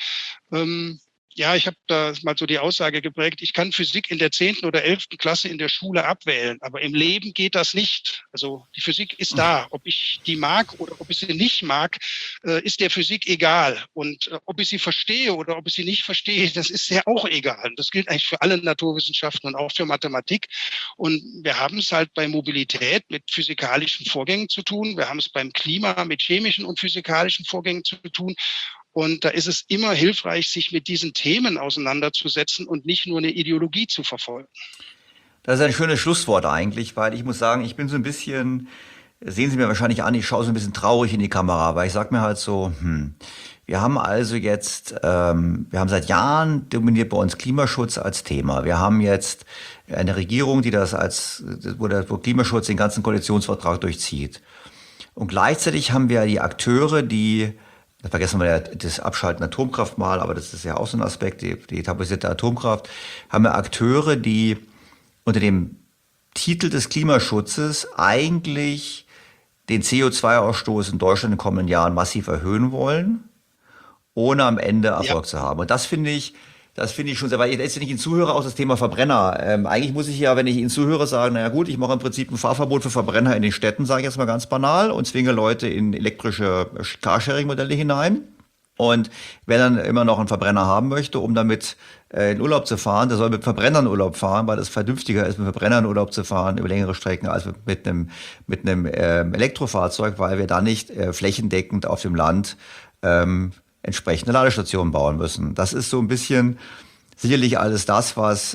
ich habe da mal so die Aussage geprägt, ich kann Physik in der 10. oder 11. Klasse in der Schule abwählen, aber im Leben geht das nicht. Also die Physik ist da. Ob ich die mag oder ob ich sie nicht mag, ist der Physik egal. Und ob ich sie verstehe oder ob ich sie nicht verstehe, das ist ja auch egal. Und das gilt eigentlich für alle Naturwissenschaften und auch für Mathematik. Und wir haben es halt bei Mobilität mit physikalischen Vorgängen zu tun. Wir haben es beim Klima mit chemischen und physikalischen Vorgängen zu tun. Und da ist es immer hilfreich, sich mit diesen Themen auseinanderzusetzen und nicht nur eine Ideologie zu verfolgen. Das ist ein schönes Schlusswort eigentlich, weil ich muss sagen, ich bin so ein bisschen, sehen Sie mir wahrscheinlich an, ich schaue so ein bisschen traurig in die Kamera, weil ich sage mir halt so, wir haben also jetzt, wir haben seit Jahren dominiert bei uns Klimaschutz als Thema. Wir haben jetzt eine Regierung, die das wo Klimaschutz den ganzen Koalitionsvertrag durchzieht. Und gleichzeitig haben wir die Akteure, die da vergessen wir ja das Abschalten der Atomkraft mal, aber das ist ja auch so ein Aspekt, die tabuisierte Atomkraft, haben wir Akteure, die unter dem Titel des Klimaschutzes eigentlich den CO2-Ausstoß in Deutschland in den kommenden Jahren massiv erhöhen wollen, ohne am Ende Erfolg zu haben. Und das finde ich schon sehr, weil jetzt, wenn ich Ihnen zuhöre, auch das Thema Verbrenner. Eigentlich muss ich ja, wenn ich Ihnen zuhöre, sagen, naja gut, ich mache im Prinzip ein Fahrverbot für Verbrenner in den Städten, sage ich jetzt mal ganz banal, und zwinge Leute in elektrische Carsharing-Modelle hinein. Und wer dann immer noch einen Verbrenner haben möchte, um damit in Urlaub zu fahren, der soll mit Verbrennern Urlaub fahren, weil es vernünftiger ist, mit Verbrennern Urlaub zu fahren über längere Strecken als mit einem Elektrofahrzeug, weil wir da nicht flächendeckend auf dem Land entsprechende Ladestationen bauen müssen. Das ist so ein bisschen sicherlich alles das, was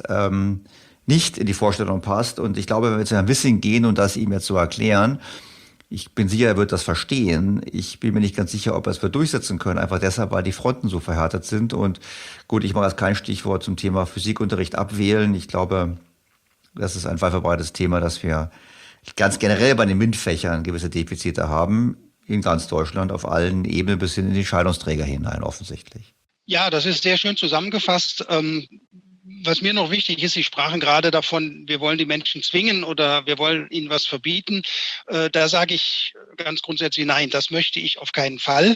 nicht in die Vorstellung passt. Und ich glaube, wenn wir zu Herrn Wissing gehen und das ihm jetzt so erklären, ich bin sicher, er wird das verstehen. Ich bin mir nicht ganz sicher, ob er es wird durchsetzen können, einfach deshalb, weil die Fronten so verhärtet sind. Und gut, ich mache jetzt kein Stichwort zum Thema Physikunterricht abwählen. Ich glaube, das ist ein weit verbreitetes Thema, dass wir ganz generell bei den MINT-Fächern gewisse Defizite haben, in ganz Deutschland, auf allen Ebenen bis hin in die Entscheidungsträger hinein, offensichtlich. Ja, das ist sehr schön zusammengefasst. Was mir noch wichtig ist, Sie sprachen gerade davon, wir wollen die Menschen zwingen oder wir wollen ihnen was verbieten. Da sage ich ganz grundsätzlich nein, das möchte ich auf keinen Fall.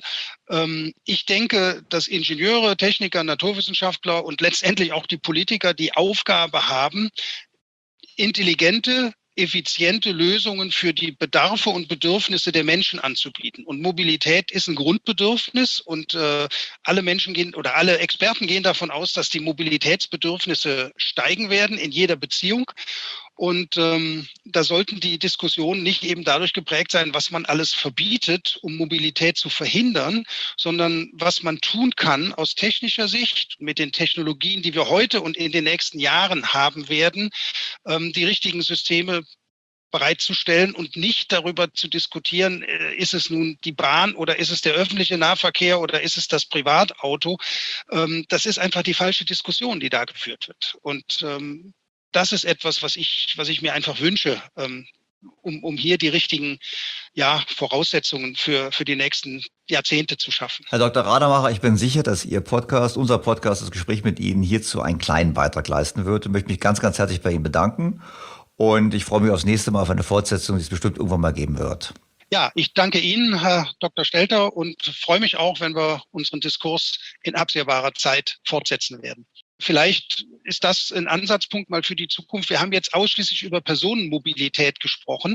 Ich denke, dass Ingenieure, Techniker, Naturwissenschaftler und letztendlich auch die Politiker die Aufgabe haben, intelligente, effiziente Lösungen für die Bedarfe und Bedürfnisse der Menschen anzubieten. Und Mobilität ist ein Grundbedürfnis und alle Menschen gehen oder alle Experten gehen davon aus, dass die Mobilitätsbedürfnisse steigen werden in jeder Beziehung. Und da sollten die Diskussionen nicht eben dadurch geprägt sein, was man alles verbietet, um Mobilität zu verhindern, sondern was man tun kann aus technischer Sicht mit den Technologien, die wir heute und in den nächsten Jahren haben werden, die richtigen Systeme bereitzustellen und nicht darüber zu diskutieren, ist es nun die Bahn oder ist es der öffentliche Nahverkehr oder ist es das Privatauto. Das ist einfach die falsche Diskussion, die da geführt wird. Und das ist etwas, was ich mir einfach wünsche, um hier die richtigen Voraussetzungen für die nächsten Jahrzehnte zu schaffen. Herr Dr. Radermacher, ich bin sicher, dass unser Podcast, das Gespräch mit Ihnen hierzu einen kleinen Beitrag leisten wird. Ich möchte mich ganz, ganz herzlich bei Ihnen bedanken. Und ich freue mich aufs nächste Mal auf eine Fortsetzung, die es bestimmt irgendwann mal geben wird. Ja, ich danke Ihnen, Herr Dr. Stelter, und freue mich auch, wenn wir unseren Diskurs in absehbarer Zeit fortsetzen werden. Vielleicht ist das ein Ansatzpunkt mal für die Zukunft. Wir haben jetzt ausschließlich über Personenmobilität gesprochen.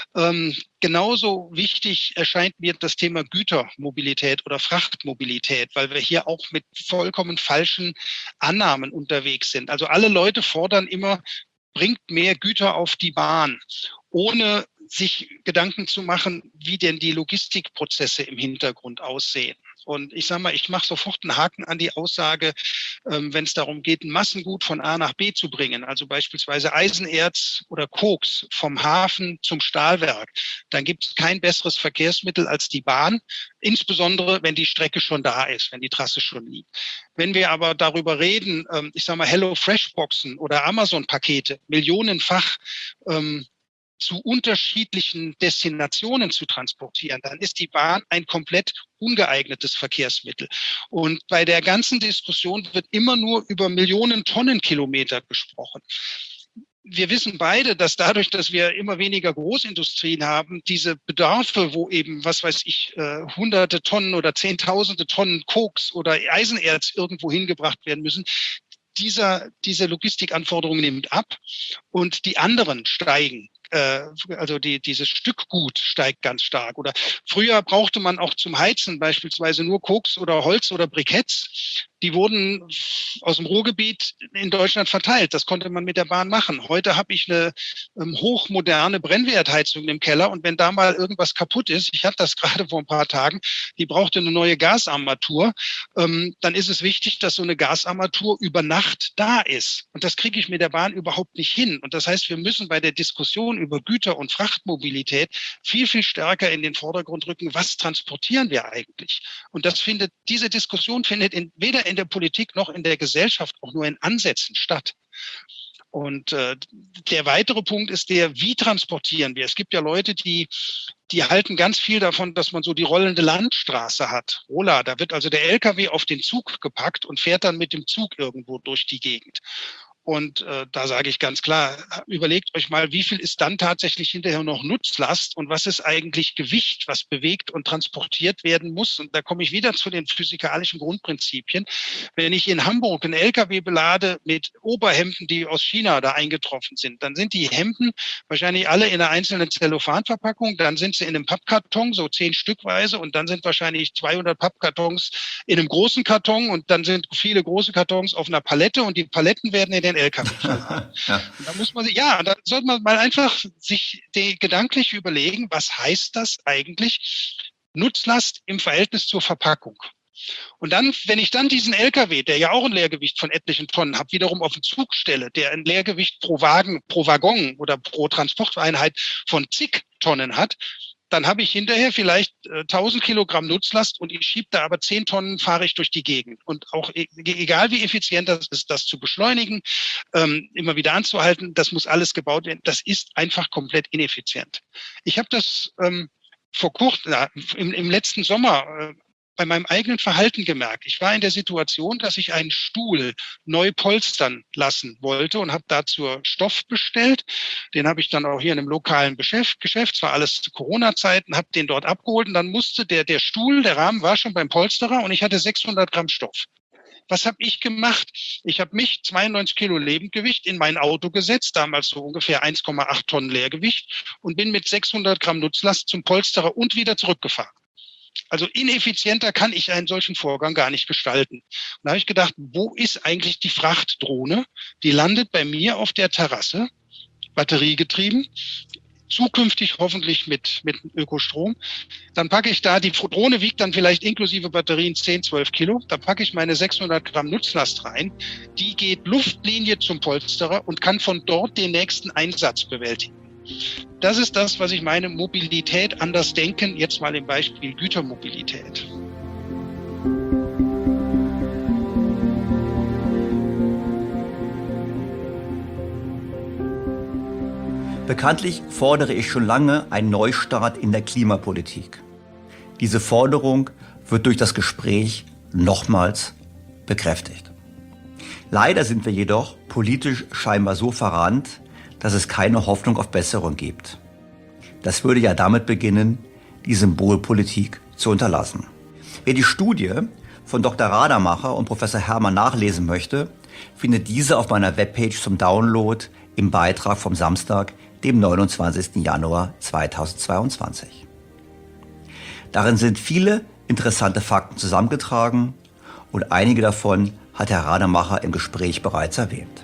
Genauso wichtig erscheint mir das Thema Gütermobilität oder Frachtmobilität, weil wir hier auch mit vollkommen falschen Annahmen unterwegs sind. Also alle Leute fordern immer, bringt mehr Güter auf die Bahn, ohne sich Gedanken zu machen, wie denn die Logistikprozesse im Hintergrund aussehen. Und ich sage mal, ich mache sofort einen Haken an die Aussage, wenn es darum geht, ein Massengut von A nach B zu bringen, also beispielsweise Eisenerz oder Koks vom Hafen zum Stahlwerk, dann gibt es kein besseres Verkehrsmittel als die Bahn, insbesondere wenn die Strecke schon da ist, wenn die Trasse schon liegt. Wenn wir aber darüber reden, ich sage mal HelloFresh-Boxen oder Amazon-Pakete millionenfach zu unterschiedlichen Destinationen zu transportieren, dann ist die Bahn ein komplett ungeeignetes Verkehrsmittel. Und bei der ganzen Diskussion wird immer nur über Millionen Tonnenkilometer gesprochen. Wir wissen beide, dass dadurch, dass wir immer weniger Großindustrien haben, diese Bedarfe, wo eben, hunderte Tonnen oder zehntausende Tonnen Koks oder Eisenerz irgendwo hingebracht werden müssen, diese Logistikanforderung nimmt ab und die anderen steigen. Also dieses Stückgut steigt ganz stark. Oder früher brauchte man auch zum Heizen beispielsweise nur Koks oder Holz oder Briketts. Die wurden aus dem Ruhrgebiet in Deutschland verteilt. Das konnte man mit der Bahn machen. Heute habe ich eine hochmoderne Brennwertheizung im Keller und wenn da mal irgendwas kaputt ist, ich hatte das gerade vor ein paar Tagen, die brauchte eine neue Gasarmatur, dann ist es wichtig, dass so eine Gasarmatur über Nacht da ist. Und das kriege ich mit der Bahn überhaupt nicht hin. Und das heißt, wir müssen bei der Diskussion über Güter- und Frachtmobilität viel, viel stärker in den Vordergrund rücken, was transportieren wir eigentlich? Und diese Diskussion findet weder in der Politik noch in der Gesellschaft auch nur in Ansätzen statt. Und der weitere Punkt ist wie transportieren wir? Es gibt ja Leute, die halten ganz viel davon, dass man so die rollende Landstraße hat. Rolla, da wird also der LKW auf den Zug gepackt und fährt dann mit dem Zug irgendwo durch die Gegend. Und da sage ich ganz klar, überlegt euch mal, wie viel ist dann tatsächlich hinterher noch Nutzlast und was ist eigentlich Gewicht, was bewegt und transportiert werden muss. Und da komme ich wieder zu den physikalischen Grundprinzipien. Wenn ich in Hamburg einen LKW belade mit Oberhemden, die aus China da eingetroffen sind, dann sind die Hemden wahrscheinlich alle in einer einzelnen Zellophanverpackung, dann sind sie in einem Pappkarton, so 10 Stückweise, und dann sind wahrscheinlich 200 Pappkartons in einem großen Karton und dann sind viele große Kartons auf einer Palette und die Paletten werden in den LKW verladen. Ja. Da muss man da sollte man mal einfach sich gedanklich überlegen, was heißt das eigentlich? Nutzlast im Verhältnis zur Verpackung. Und dann, wenn ich dann diesen LKW, der ja auch ein Leergewicht von etlichen Tonnen hat, wiederum auf den Zug stelle, der ein Leergewicht pro Waggon oder pro Transporteinheit von zig Tonnen hat, dann habe ich hinterher vielleicht 1000 Kilogramm Nutzlast und ich schiebe da aber 10 Tonnen, fahre ich durch die Gegend. Und auch egal wie effizient das ist, das zu beschleunigen, immer wieder anzuhalten, das muss alles gebaut werden. Das ist einfach komplett ineffizient. Ich habe das vor kurzem, im letzten Sommer, bei meinem eigenen Verhalten gemerkt. Ich war in der Situation, dass ich einen Stuhl neu polstern lassen wollte und habe dazu Stoff bestellt. Den habe ich dann auch hier in einem lokalen Geschäft, es war alles zu Corona-Zeiten, habe den dort abgeholt und dann musste der Stuhl, der Rahmen war schon beim Polsterer und ich hatte 600 Gramm Stoff. Was habe ich gemacht? Ich habe mich 92 Kilo Lebendgewicht in mein Auto gesetzt, damals so ungefähr 1,8 Tonnen Leergewicht und bin mit 600 Gramm Nutzlast zum Polsterer und wieder zurückgefahren. Also ineffizienter kann ich einen solchen Vorgang gar nicht gestalten. Und da habe ich gedacht, wo ist eigentlich die Frachtdrohne? Die landet bei mir auf der Terrasse, batteriegetrieben, zukünftig hoffentlich mit Ökostrom. Dann packe ich da, die Drohne wiegt dann vielleicht inklusive Batterien 10, 12 Kilo. Da packe ich meine 600 Gramm Nutzlast rein. Die geht Luftlinie zum Polsterer und kann von dort den nächsten Einsatz bewältigen. Das ist das, was ich meine, Mobilität anders denken, jetzt mal im Beispiel Gütermobilität. Bekanntlich fordere ich schon lange einen Neustart in der Klimapolitik. Diese Forderung wird durch das Gespräch nochmals bekräftigt. Leider sind wir jedoch politisch scheinbar so verrannt, dass es keine Hoffnung auf Besserung gibt. Das würde ja damit beginnen, die Symbolpolitik zu unterlassen. Wer die Studie von Dr. Radermacher und Professor Herrmann nachlesen möchte, findet diese auf meiner Webpage zum Download im Beitrag vom Samstag, dem 29. Januar 2022. Darin sind viele interessante Fakten zusammengetragen und einige davon hat Herr Radermacher im Gespräch bereits erwähnt.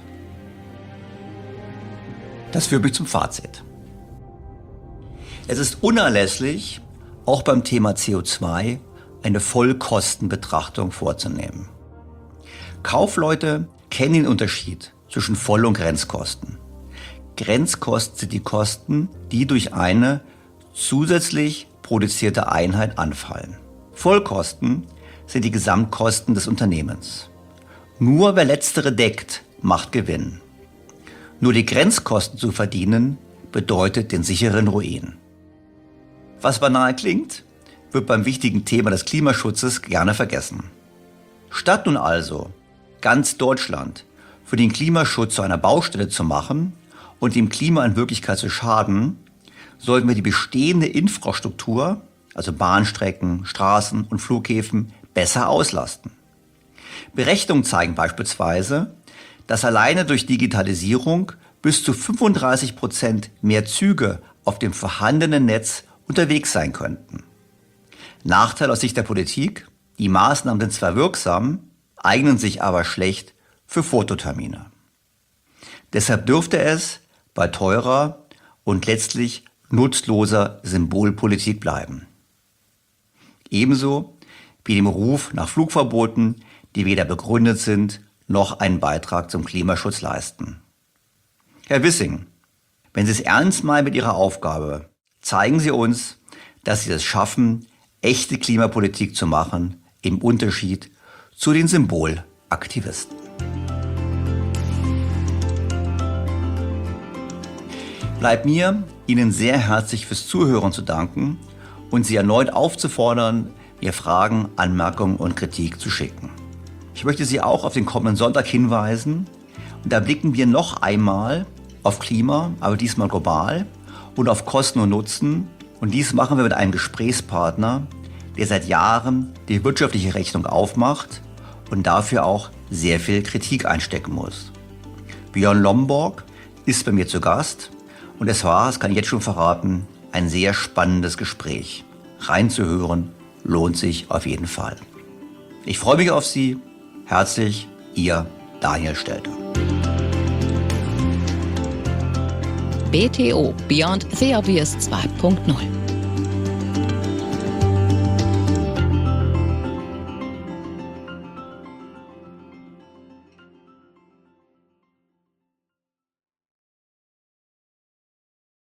Das führt mich zum Fazit. Es ist unerlässlich, auch beim Thema CO2 eine Vollkostenbetrachtung vorzunehmen. Kaufleute kennen den Unterschied zwischen Voll- und Grenzkosten. Grenzkosten sind die Kosten, die durch eine zusätzlich produzierte Einheit anfallen. Vollkosten sind die Gesamtkosten des Unternehmens. Nur wer letztere deckt, macht Gewinn. Nur die Grenzkosten zu verdienen, bedeutet den sicheren Ruin. Was banal klingt, wird beim wichtigen Thema des Klimaschutzes gerne vergessen. Statt nun also ganz Deutschland für den Klimaschutz zu einer Baustelle zu machen und dem Klima in Wirklichkeit zu schaden, sollten wir die bestehende Infrastruktur, also Bahnstrecken, Straßen und Flughäfen, besser auslasten. Berechnungen zeigen beispielsweise, dass alleine durch Digitalisierung bis zu 35% mehr Züge auf dem vorhandenen Netz unterwegs sein könnten. Nachteil aus Sicht der Politik: die Maßnahmen sind zwar wirksam, eignen sich aber schlecht für Fototermine. Deshalb dürfte es bei teurer und letztlich nutzloser Symbolpolitik bleiben. Ebenso wie dem Ruf nach Flugverboten, die weder begründet sind, noch einen Beitrag zum Klimaschutz leisten. Herr Wissing, wenn Sie es ernst meinen mit Ihrer Aufgabe, zeigen Sie uns, dass Sie es schaffen, echte Klimapolitik zu machen, im Unterschied zu den Symbolaktivisten. Bleibt mir, Ihnen sehr herzlich fürs Zuhören zu danken und Sie erneut aufzufordern, mir Fragen, Anmerkungen und Kritik zu schicken. Ich möchte Sie auch auf den kommenden Sonntag hinweisen. Und da blicken wir noch einmal auf Klima, aber diesmal global und auf Kosten und Nutzen. Und dies machen wir mit einem Gesprächspartner, der seit Jahren die wirtschaftliche Rechnung aufmacht und dafür auch sehr viel Kritik einstecken muss. Björn Lomborg ist bei mir zu Gast und es war, das kann ich jetzt schon verraten, ein sehr spannendes Gespräch. Reinzuhören lohnt sich auf jeden Fall. Ich freue mich auf Sie. Herzlich, Ihr Daniel Stelter. BTO Beyond the Obvious 2.0